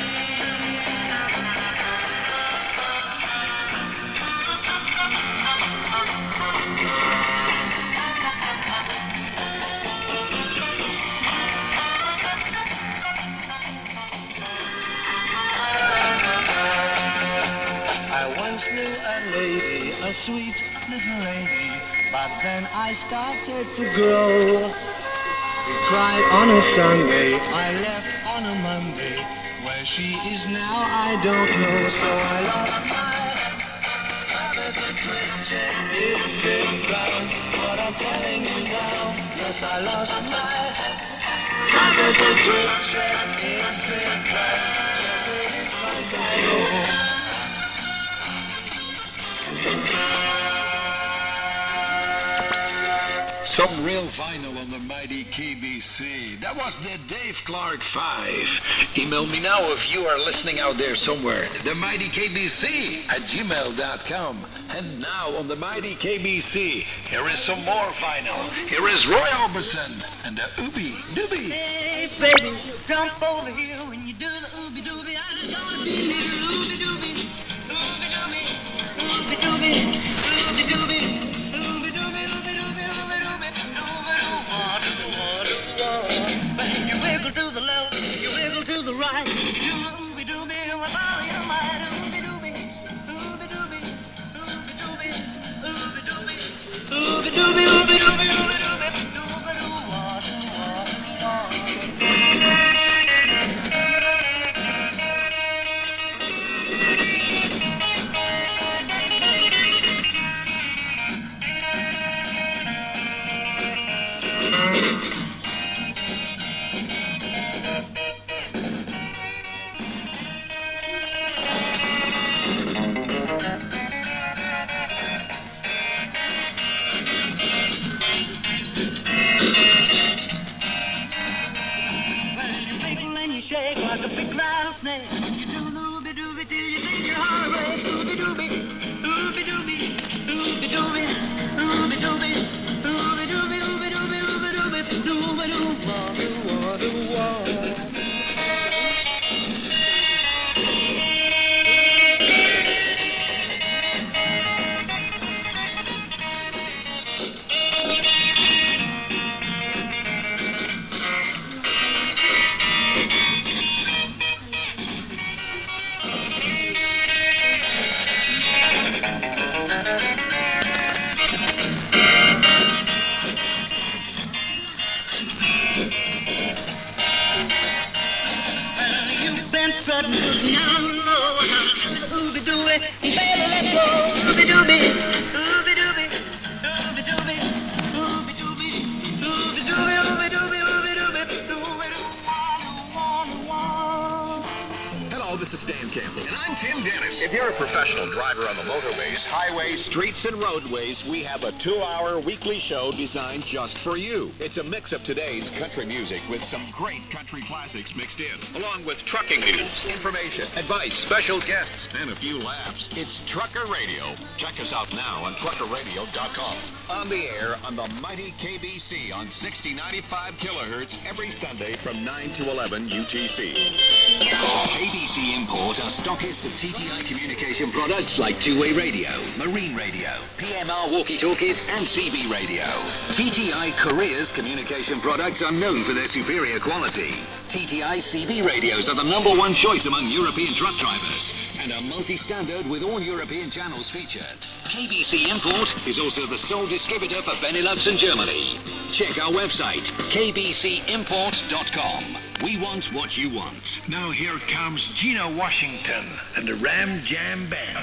I once knew a lady, a sweet little lady, but then I started to grow. We cried on a Sunday, I left on a Monday. Where she is now, I don't know, so I lost my Tabitha Twitchett. Is it right? What I'm telling you now. Yes, I lost my Tabitha Twitchett. Is it right? Yes, it is 'cause I know. Some real vinyl on the mighty KBC. That was the Dave Clark 5. Email me now if you are listening out there somewhere. The mighty KBC at gmail.com. And now on the mighty KBC, here is some more vinyl. Here is Roy Orbison and the Ooby Dooby. Hey, baby, jump over here when you do the ooby dooby. I just wanna see you ooby dooby, ooby dooby, ooby dooby, ooby dooby, ooby dooby, ooby dooby, ooby dooby, ooby dooby. You wiggle to the left, you wiggle to the right. You do the ooby dooby with all your might. Ooby dooby, ooby dooby, ooby dooby, ooby dooby, ooby dooby, ooby baby, let's go. Ooby-dooby, ooby-dooby, ooby-dooby, ooby-dooby, ooby-dooby, ooby-dooby, ooby-dooby, ooby-dooby. Hello, this is Dan Campbell. And I'm Tim Dennis. If you're a professional driver on the motorways, highways, Streets and roadways, we have a 2-hour weekly show designed just for you. It's a mix of today's country music with some great country classics mixed in, along with trucking news, information, advice, special guests, and a few laughs. It's Trucker Radio. Check us out now on truckerradio.com. On the air on the mighty KBC on 6095 kilohertz every Sunday from 9 to 11 UTC. KBC Import are stockists of TTI communication products like two-way radio, marine radio, PMR walkie-talkies, and CB radio. TTI Korea's communication products are known for their superior quality. TTI CB radios are the #1 choice among European truck drivers and are multi-standard with all European channels featured. KBC Import is also the sole distributor for Benelux and Germany. Check our website, kbcimport.com. We want what you want. Now here comes Gina Washington and the Ram Jam Band.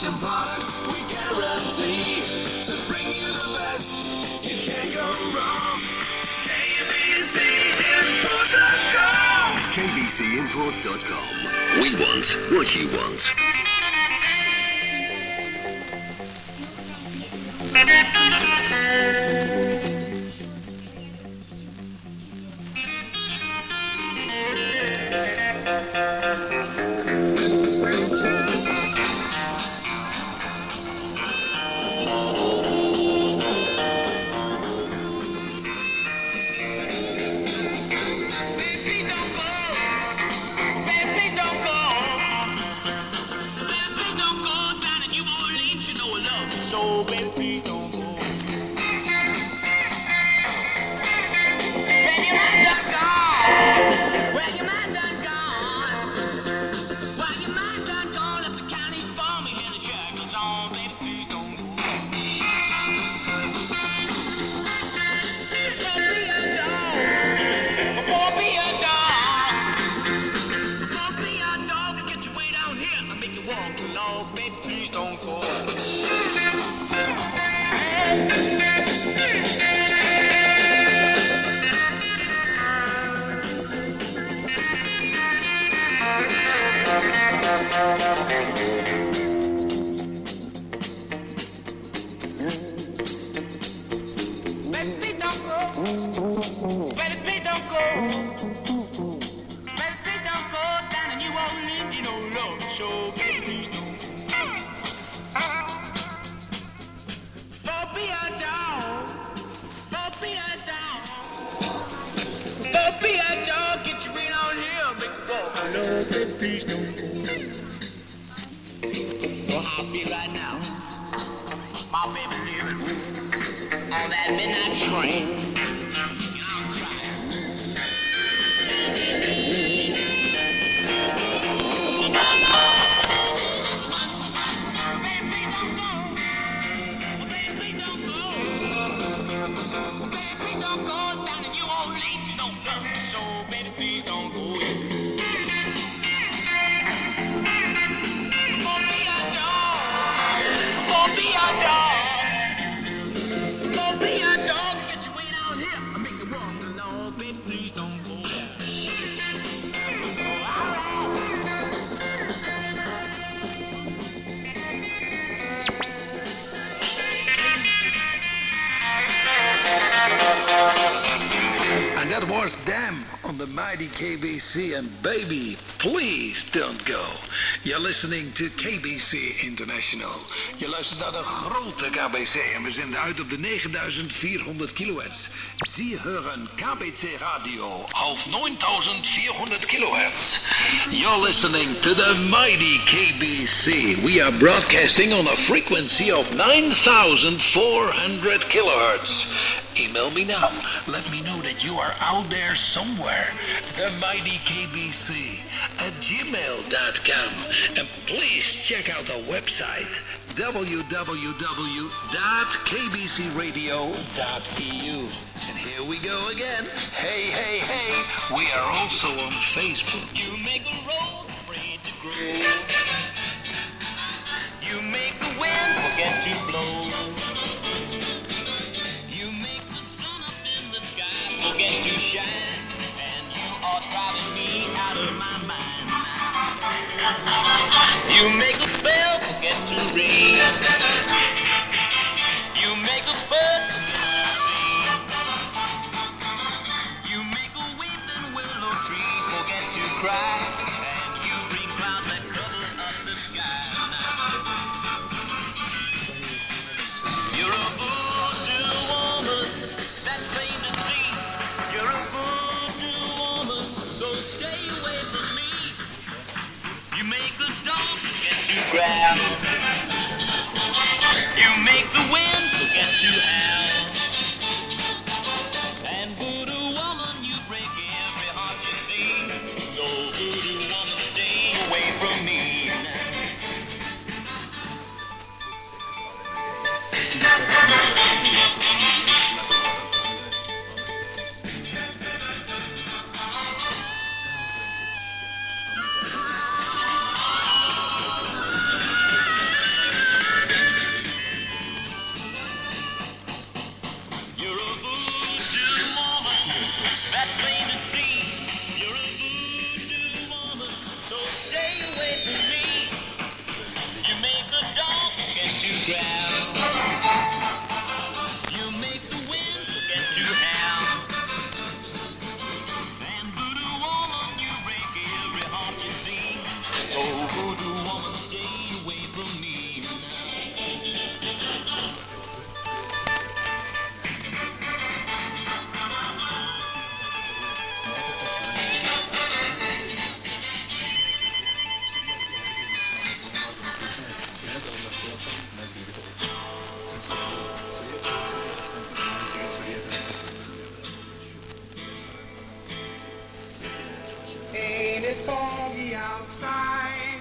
construction products, we guarantee to bring you the best. You can't go wrong. KBCImport.com. We want what you want. And that was Them on the mighty KBC. And baby, please don't go. You're listening to KBC International. Je luistert naar de grote KBC en we zenden uit op de 9400 kilohertz. Sie hören KBC Radio auf 9400 kilohertz. You're listening to the mighty KBC. We are broadcasting on a frequency of 9400 kilohertz. Email me now. Let me know that you are out there somewhere. The mighty KBC at gmail.com. And please check out our website, www.kbcradio.eu. And here we go again. Hey, hey, hey. We are also on Facebook. You make a rose afraid to grow. You make the wind forget to blow. You make the sun up in the sky forget to shine. And you are driving me out of my mind. You make a spell forget to ring. You make a bird forget to sing. You make a weeping willow tree forget to cry. And you bring clouds that cover up the sky. You're a voodoo woman that's plain to see. You're a voodoo woman, so stay away from me. You make the dog forget to growl. You make the wind forget to howl. And voodoo woman, you break every heart you see. So voodoo woman, stay away from me. it foggy outside.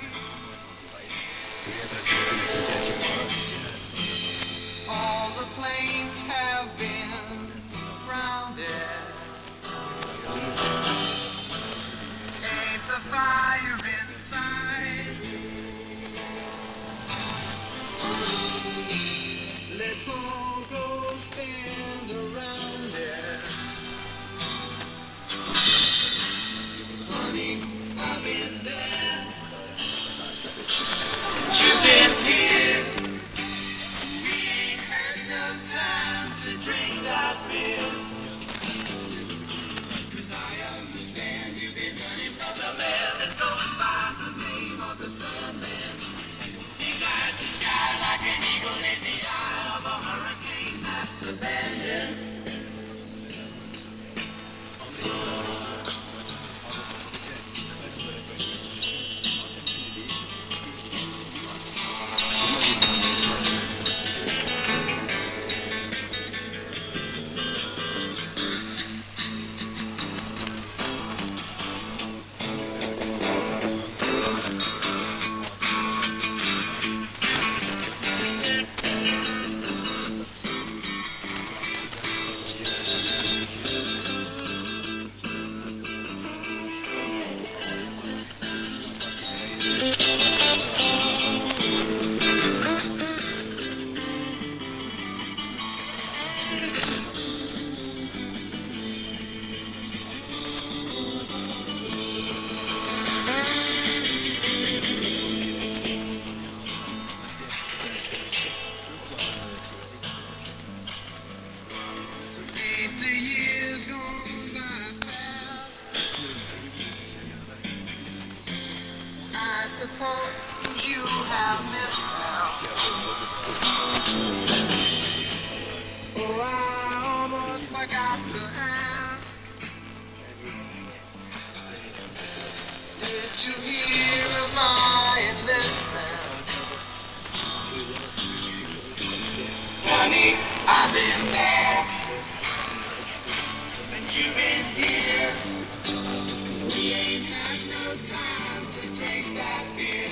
All the planes have been grounded. Ain't the fire inside? Let's all go stand around it. Honey, I've been there. You've been here. We ain't had no time to drink that beer. 'Cause I understand you've been running from the man that goes by the name of the Sandman. He flies the sky like an eagle in the eye of a hurricane that's abandoned. Ain't the years gone by fast? I suppose you have missed out. Oh, I almost forgot to ask. Did you hear of my enlistment? Honey, I've been there. And you've been here. We ain't had no time to take that beer.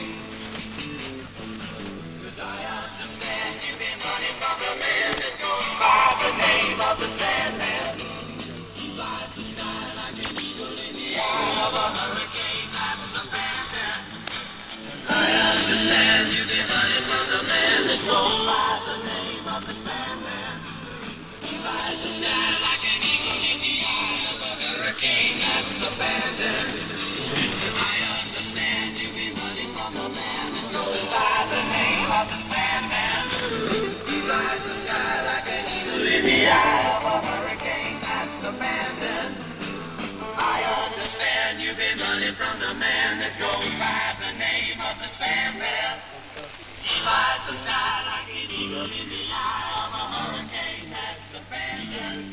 'Cause I understand you've been running from the man that goes by the name of the Sandman. He flies the sky like an eagle in the eye of a hurricane that's abandoned. I understand you've been running from the man that goes by the name of the Sandman. He flies the sky like an eagle in the eye of a hurricane that's abandoned. I understand you've been running from the man that goes by the name of the Sandman. He flies the sky like an eagle in the eye of a hurricane that's abandoned. I understand you've been running from the man that goes by the name of the Sandman. He flies the sky like an eagle in the eye of a hurricane that's abandoned.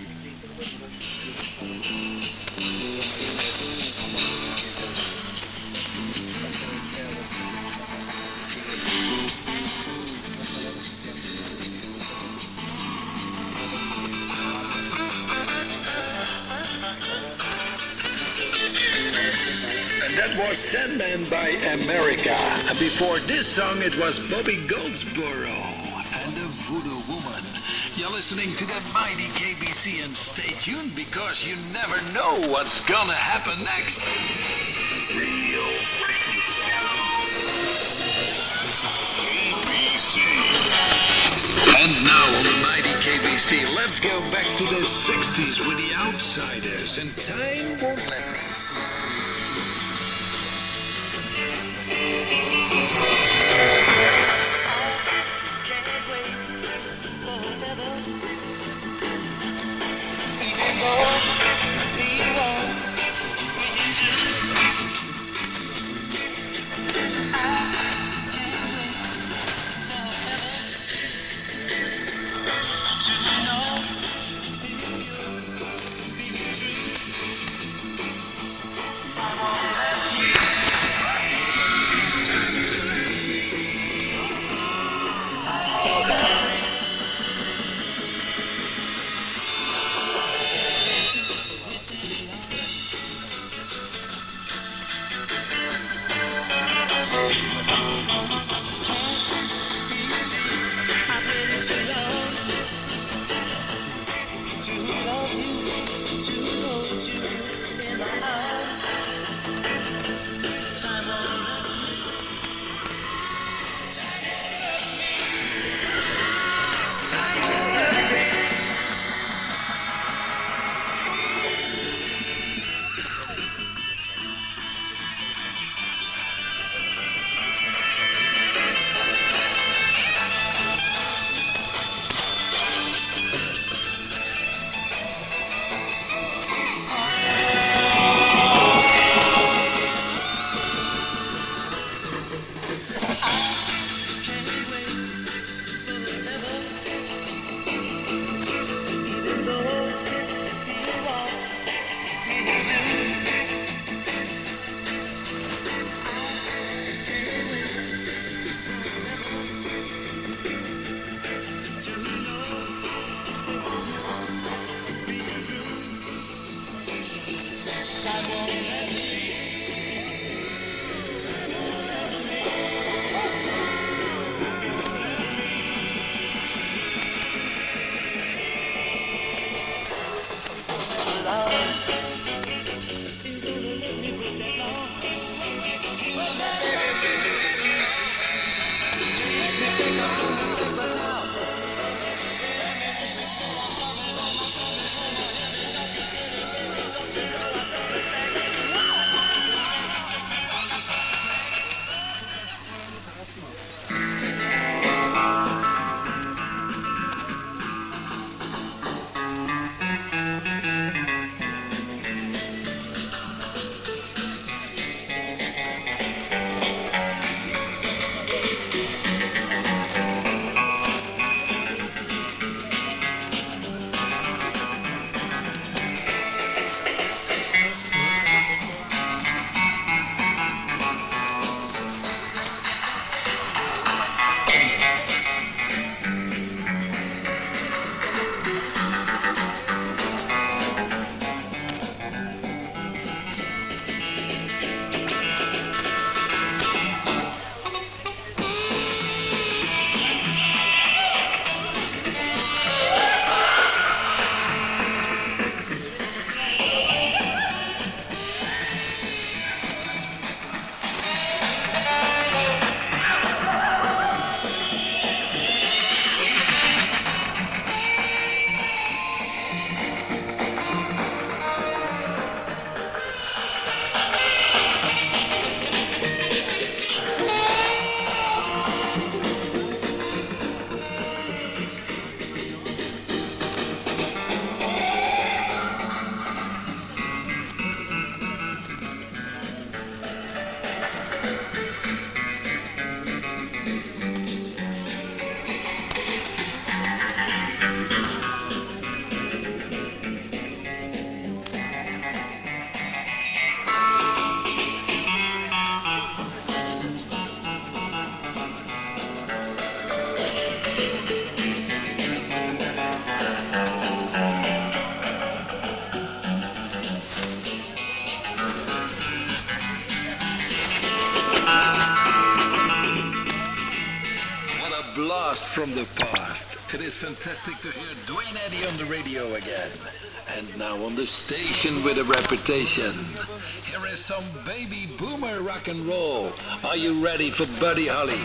And that was Sandman by America. Before this song, it was Bobby Goldsboro and the Voodoo Woman. You're listening to the mighty KBC, and stay tuned because you never know what's gonna happen next. And now on the mighty KBC, let's go back to the 60s with the Outsiders, and Time Won't Let Me. blast from the past. It is fantastic to hear Dwayne Eddy on the radio again. And now on the station with a reputation. Here is some baby boomer rock and roll. Are you ready for Buddy Holly?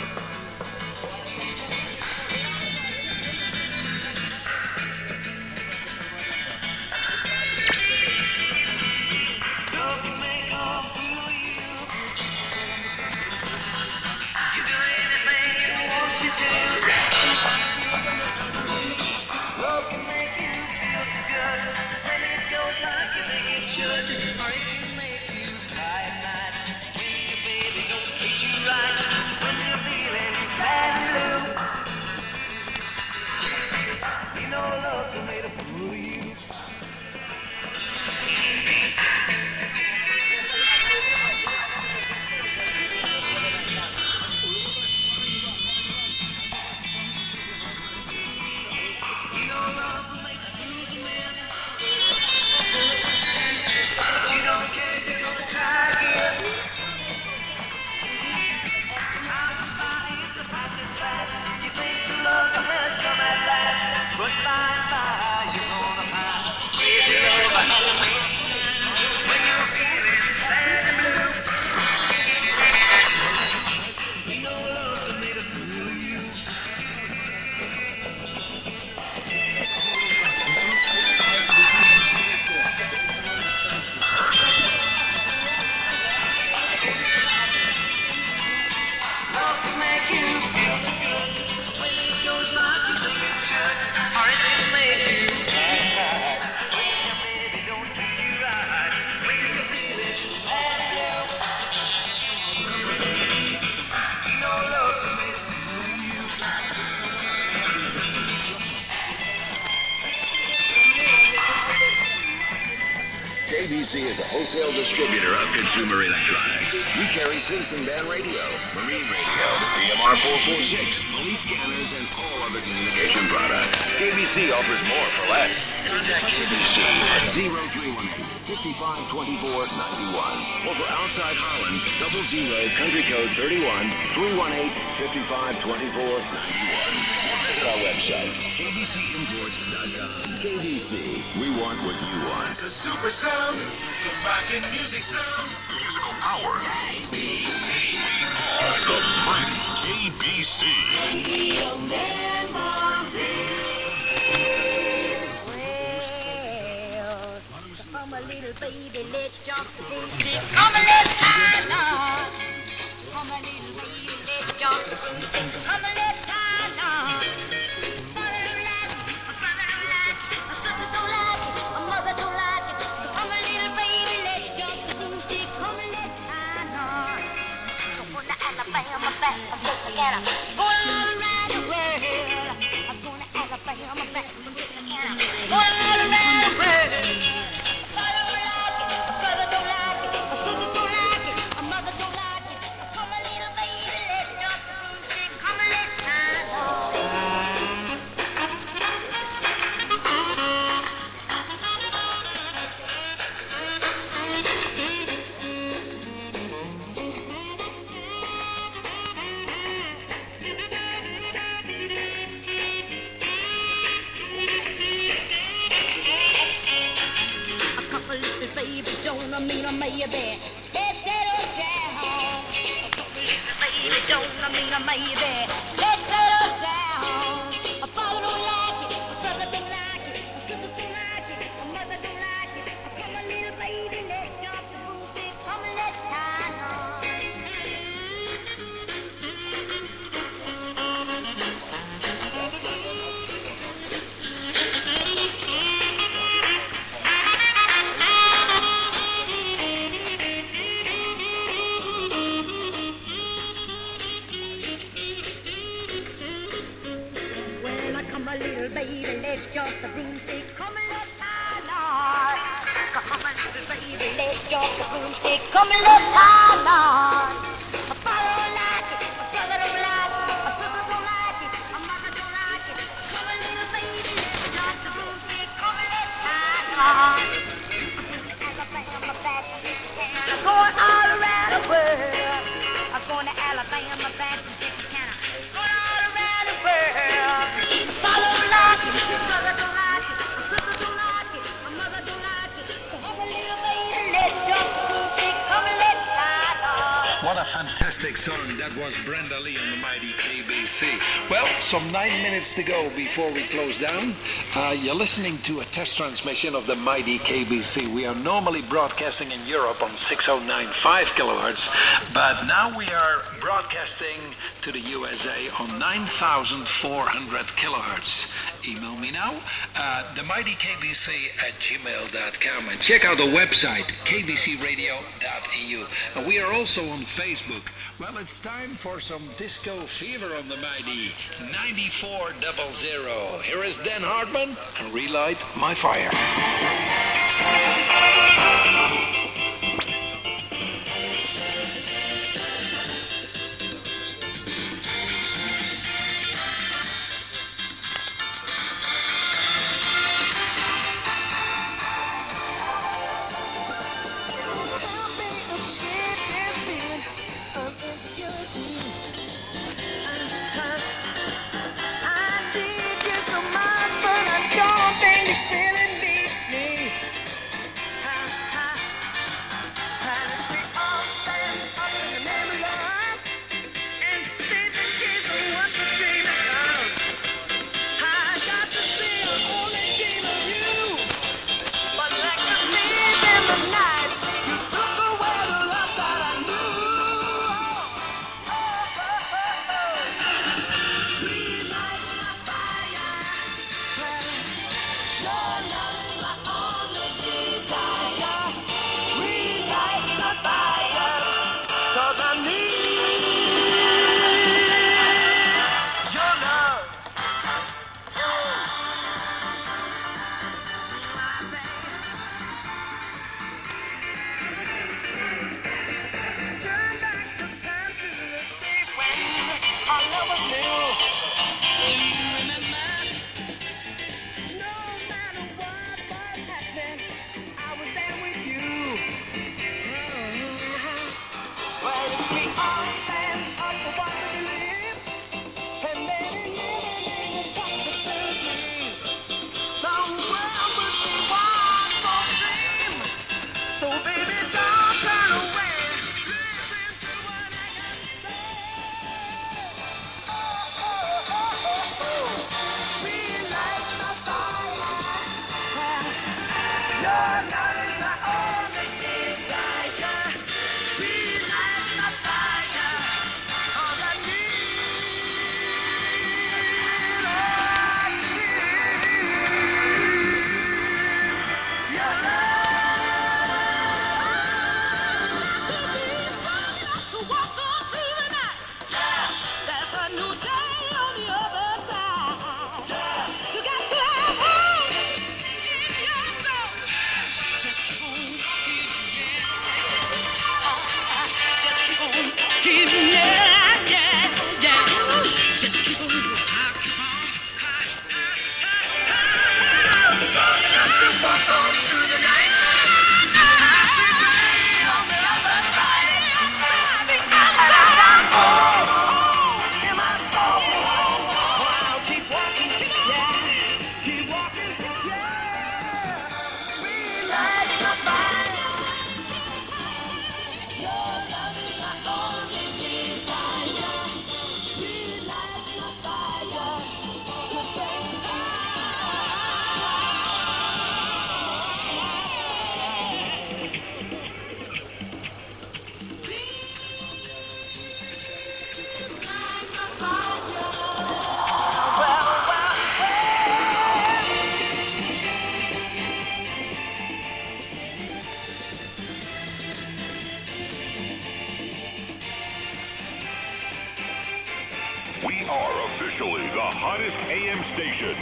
KBC is a wholesale distributor of consumer electronics. We carry Citizen Band Radio, Marine Radio, PMR 446, police scanners, and all other communication products. KBC offers more for less. Contact KBC at 0318-552491. Or for outside Holland, 00 country code 31-318-552491. Visit our website, kbcimports.com. KBC, we want what you want. The super sound, the rockin' music sound. Musical power. KBC. The mighty KBC. Come a little baby, let's jump the broomstick. Come a little time on. Come a little baby, let's jump the broomstick. Come a little time on. Father don't like it, my brother don't like it, my sister don't like it, my mother don't like it. Come a little baby, let's jump the broomstick. Come a little time on. I'm going to Alabama, back from Louisiana. Going all around the world. I'm going to Alabama, back from Louisiana. Going all around the world. Maybe. Let's settle down. Baby, don't I mean a maybe. Let's settle down. My father don't like it, my brother don't like it, my sister don't like it, my mother don't like it. Come on, little baby, let's jump the broomstick. Come on, let's tie on. Little baby, let's jump the broomstick. Come and let's tie on. Come on, little baby, let's jump the broomstick. Come and let's tie on. My father don't like it, my brother don't like it, my sister don't like it, my mother don't like it. Come on, little baby, let's jump the broomstick. Come and let's tie on. Alabama, back to Louisiana. I'm going all around the world. I'm going to Alabama, back to Louisiana. Going all around the world. What a fantastic song. That was Brenda Lee on the mighty KBC. Well, some 9 minutes to go before we close down. You're listening to a test transmission of the mighty KBC. We are normally broadcasting in Europe on 6095 kilohertz, but now we are broadcasting to the USA on 9400 kilohertz. Email me now, themightykbc@gmail.com, and check out the website, kbcradio.eu. And we are also on Facebook. Well, it's time for some disco fever on the mighty 9400. Here is Dan Hartman, and Relight My Fire. Officially the hottest AM station.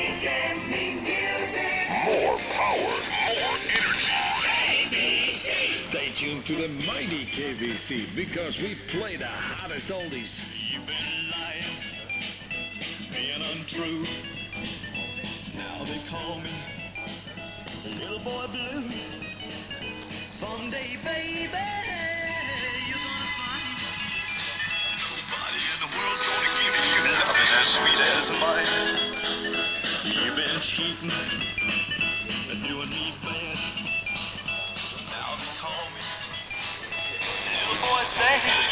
More power, more energy. Stay tuned to the mighty KBC because we play the hottest oldies. You've been lying, being untrue. Now they call me Little Boy Blue. Someday, baby, you're gonna find nobody in the world's gonna give you loving as sweet as mine. You've been cheating and doing me bad. Now they call me Little Boy Sad.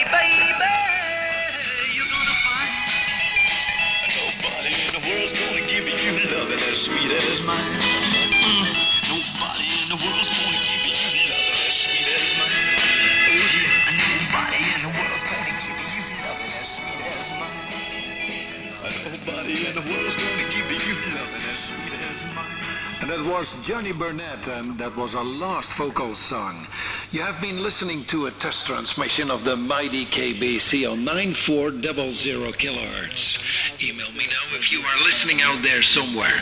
baby, you're gonna find Nobody in the world's gonna give you loving as sweet as mine. Nobody in the world's gonna give you loving as sweet as mine. Oh yeah, nobody in the world's gonna give you loving as sweet as mine. Nobody in the world's gonna give you loving as sweet as mine. And that was Johnny Burnett, and that was a Lost Vocals song. You have been listening to a test transmission of the mighty KBC on 9400 kilohertz. Email me now if you are listening out there somewhere,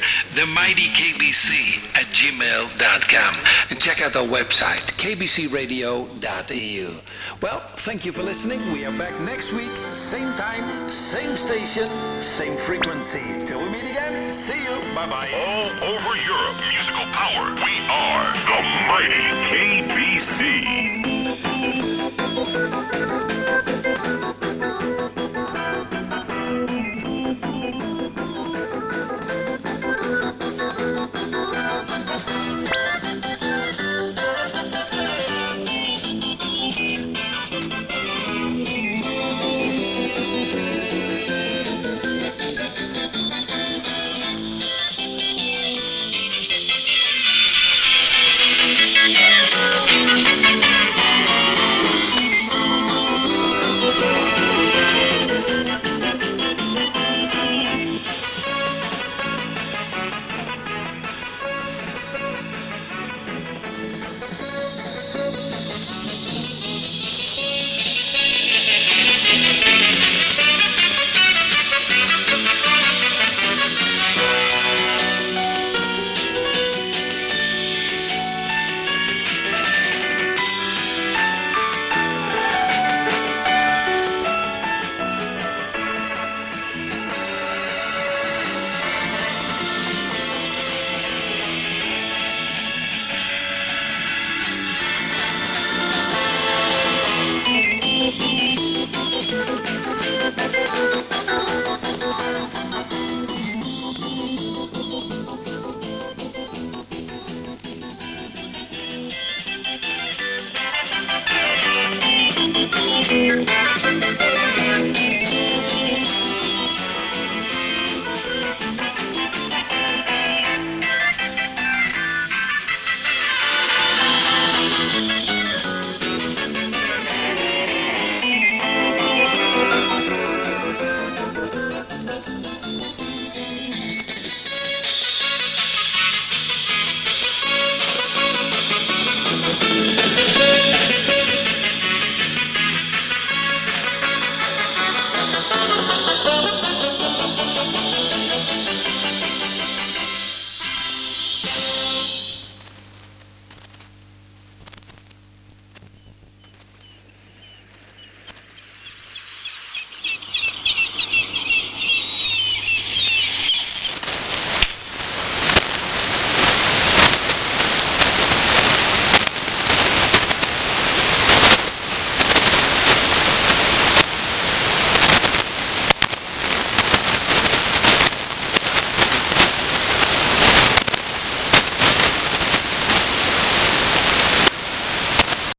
themightykbc@gmail.com. And check out our website, kbcradio.eu. Well, thank you for listening. We are back next week, same time, same station, same frequency. Till we meet again, see you. Bye-bye. All over Europe, musical power. We are the mighty KBC.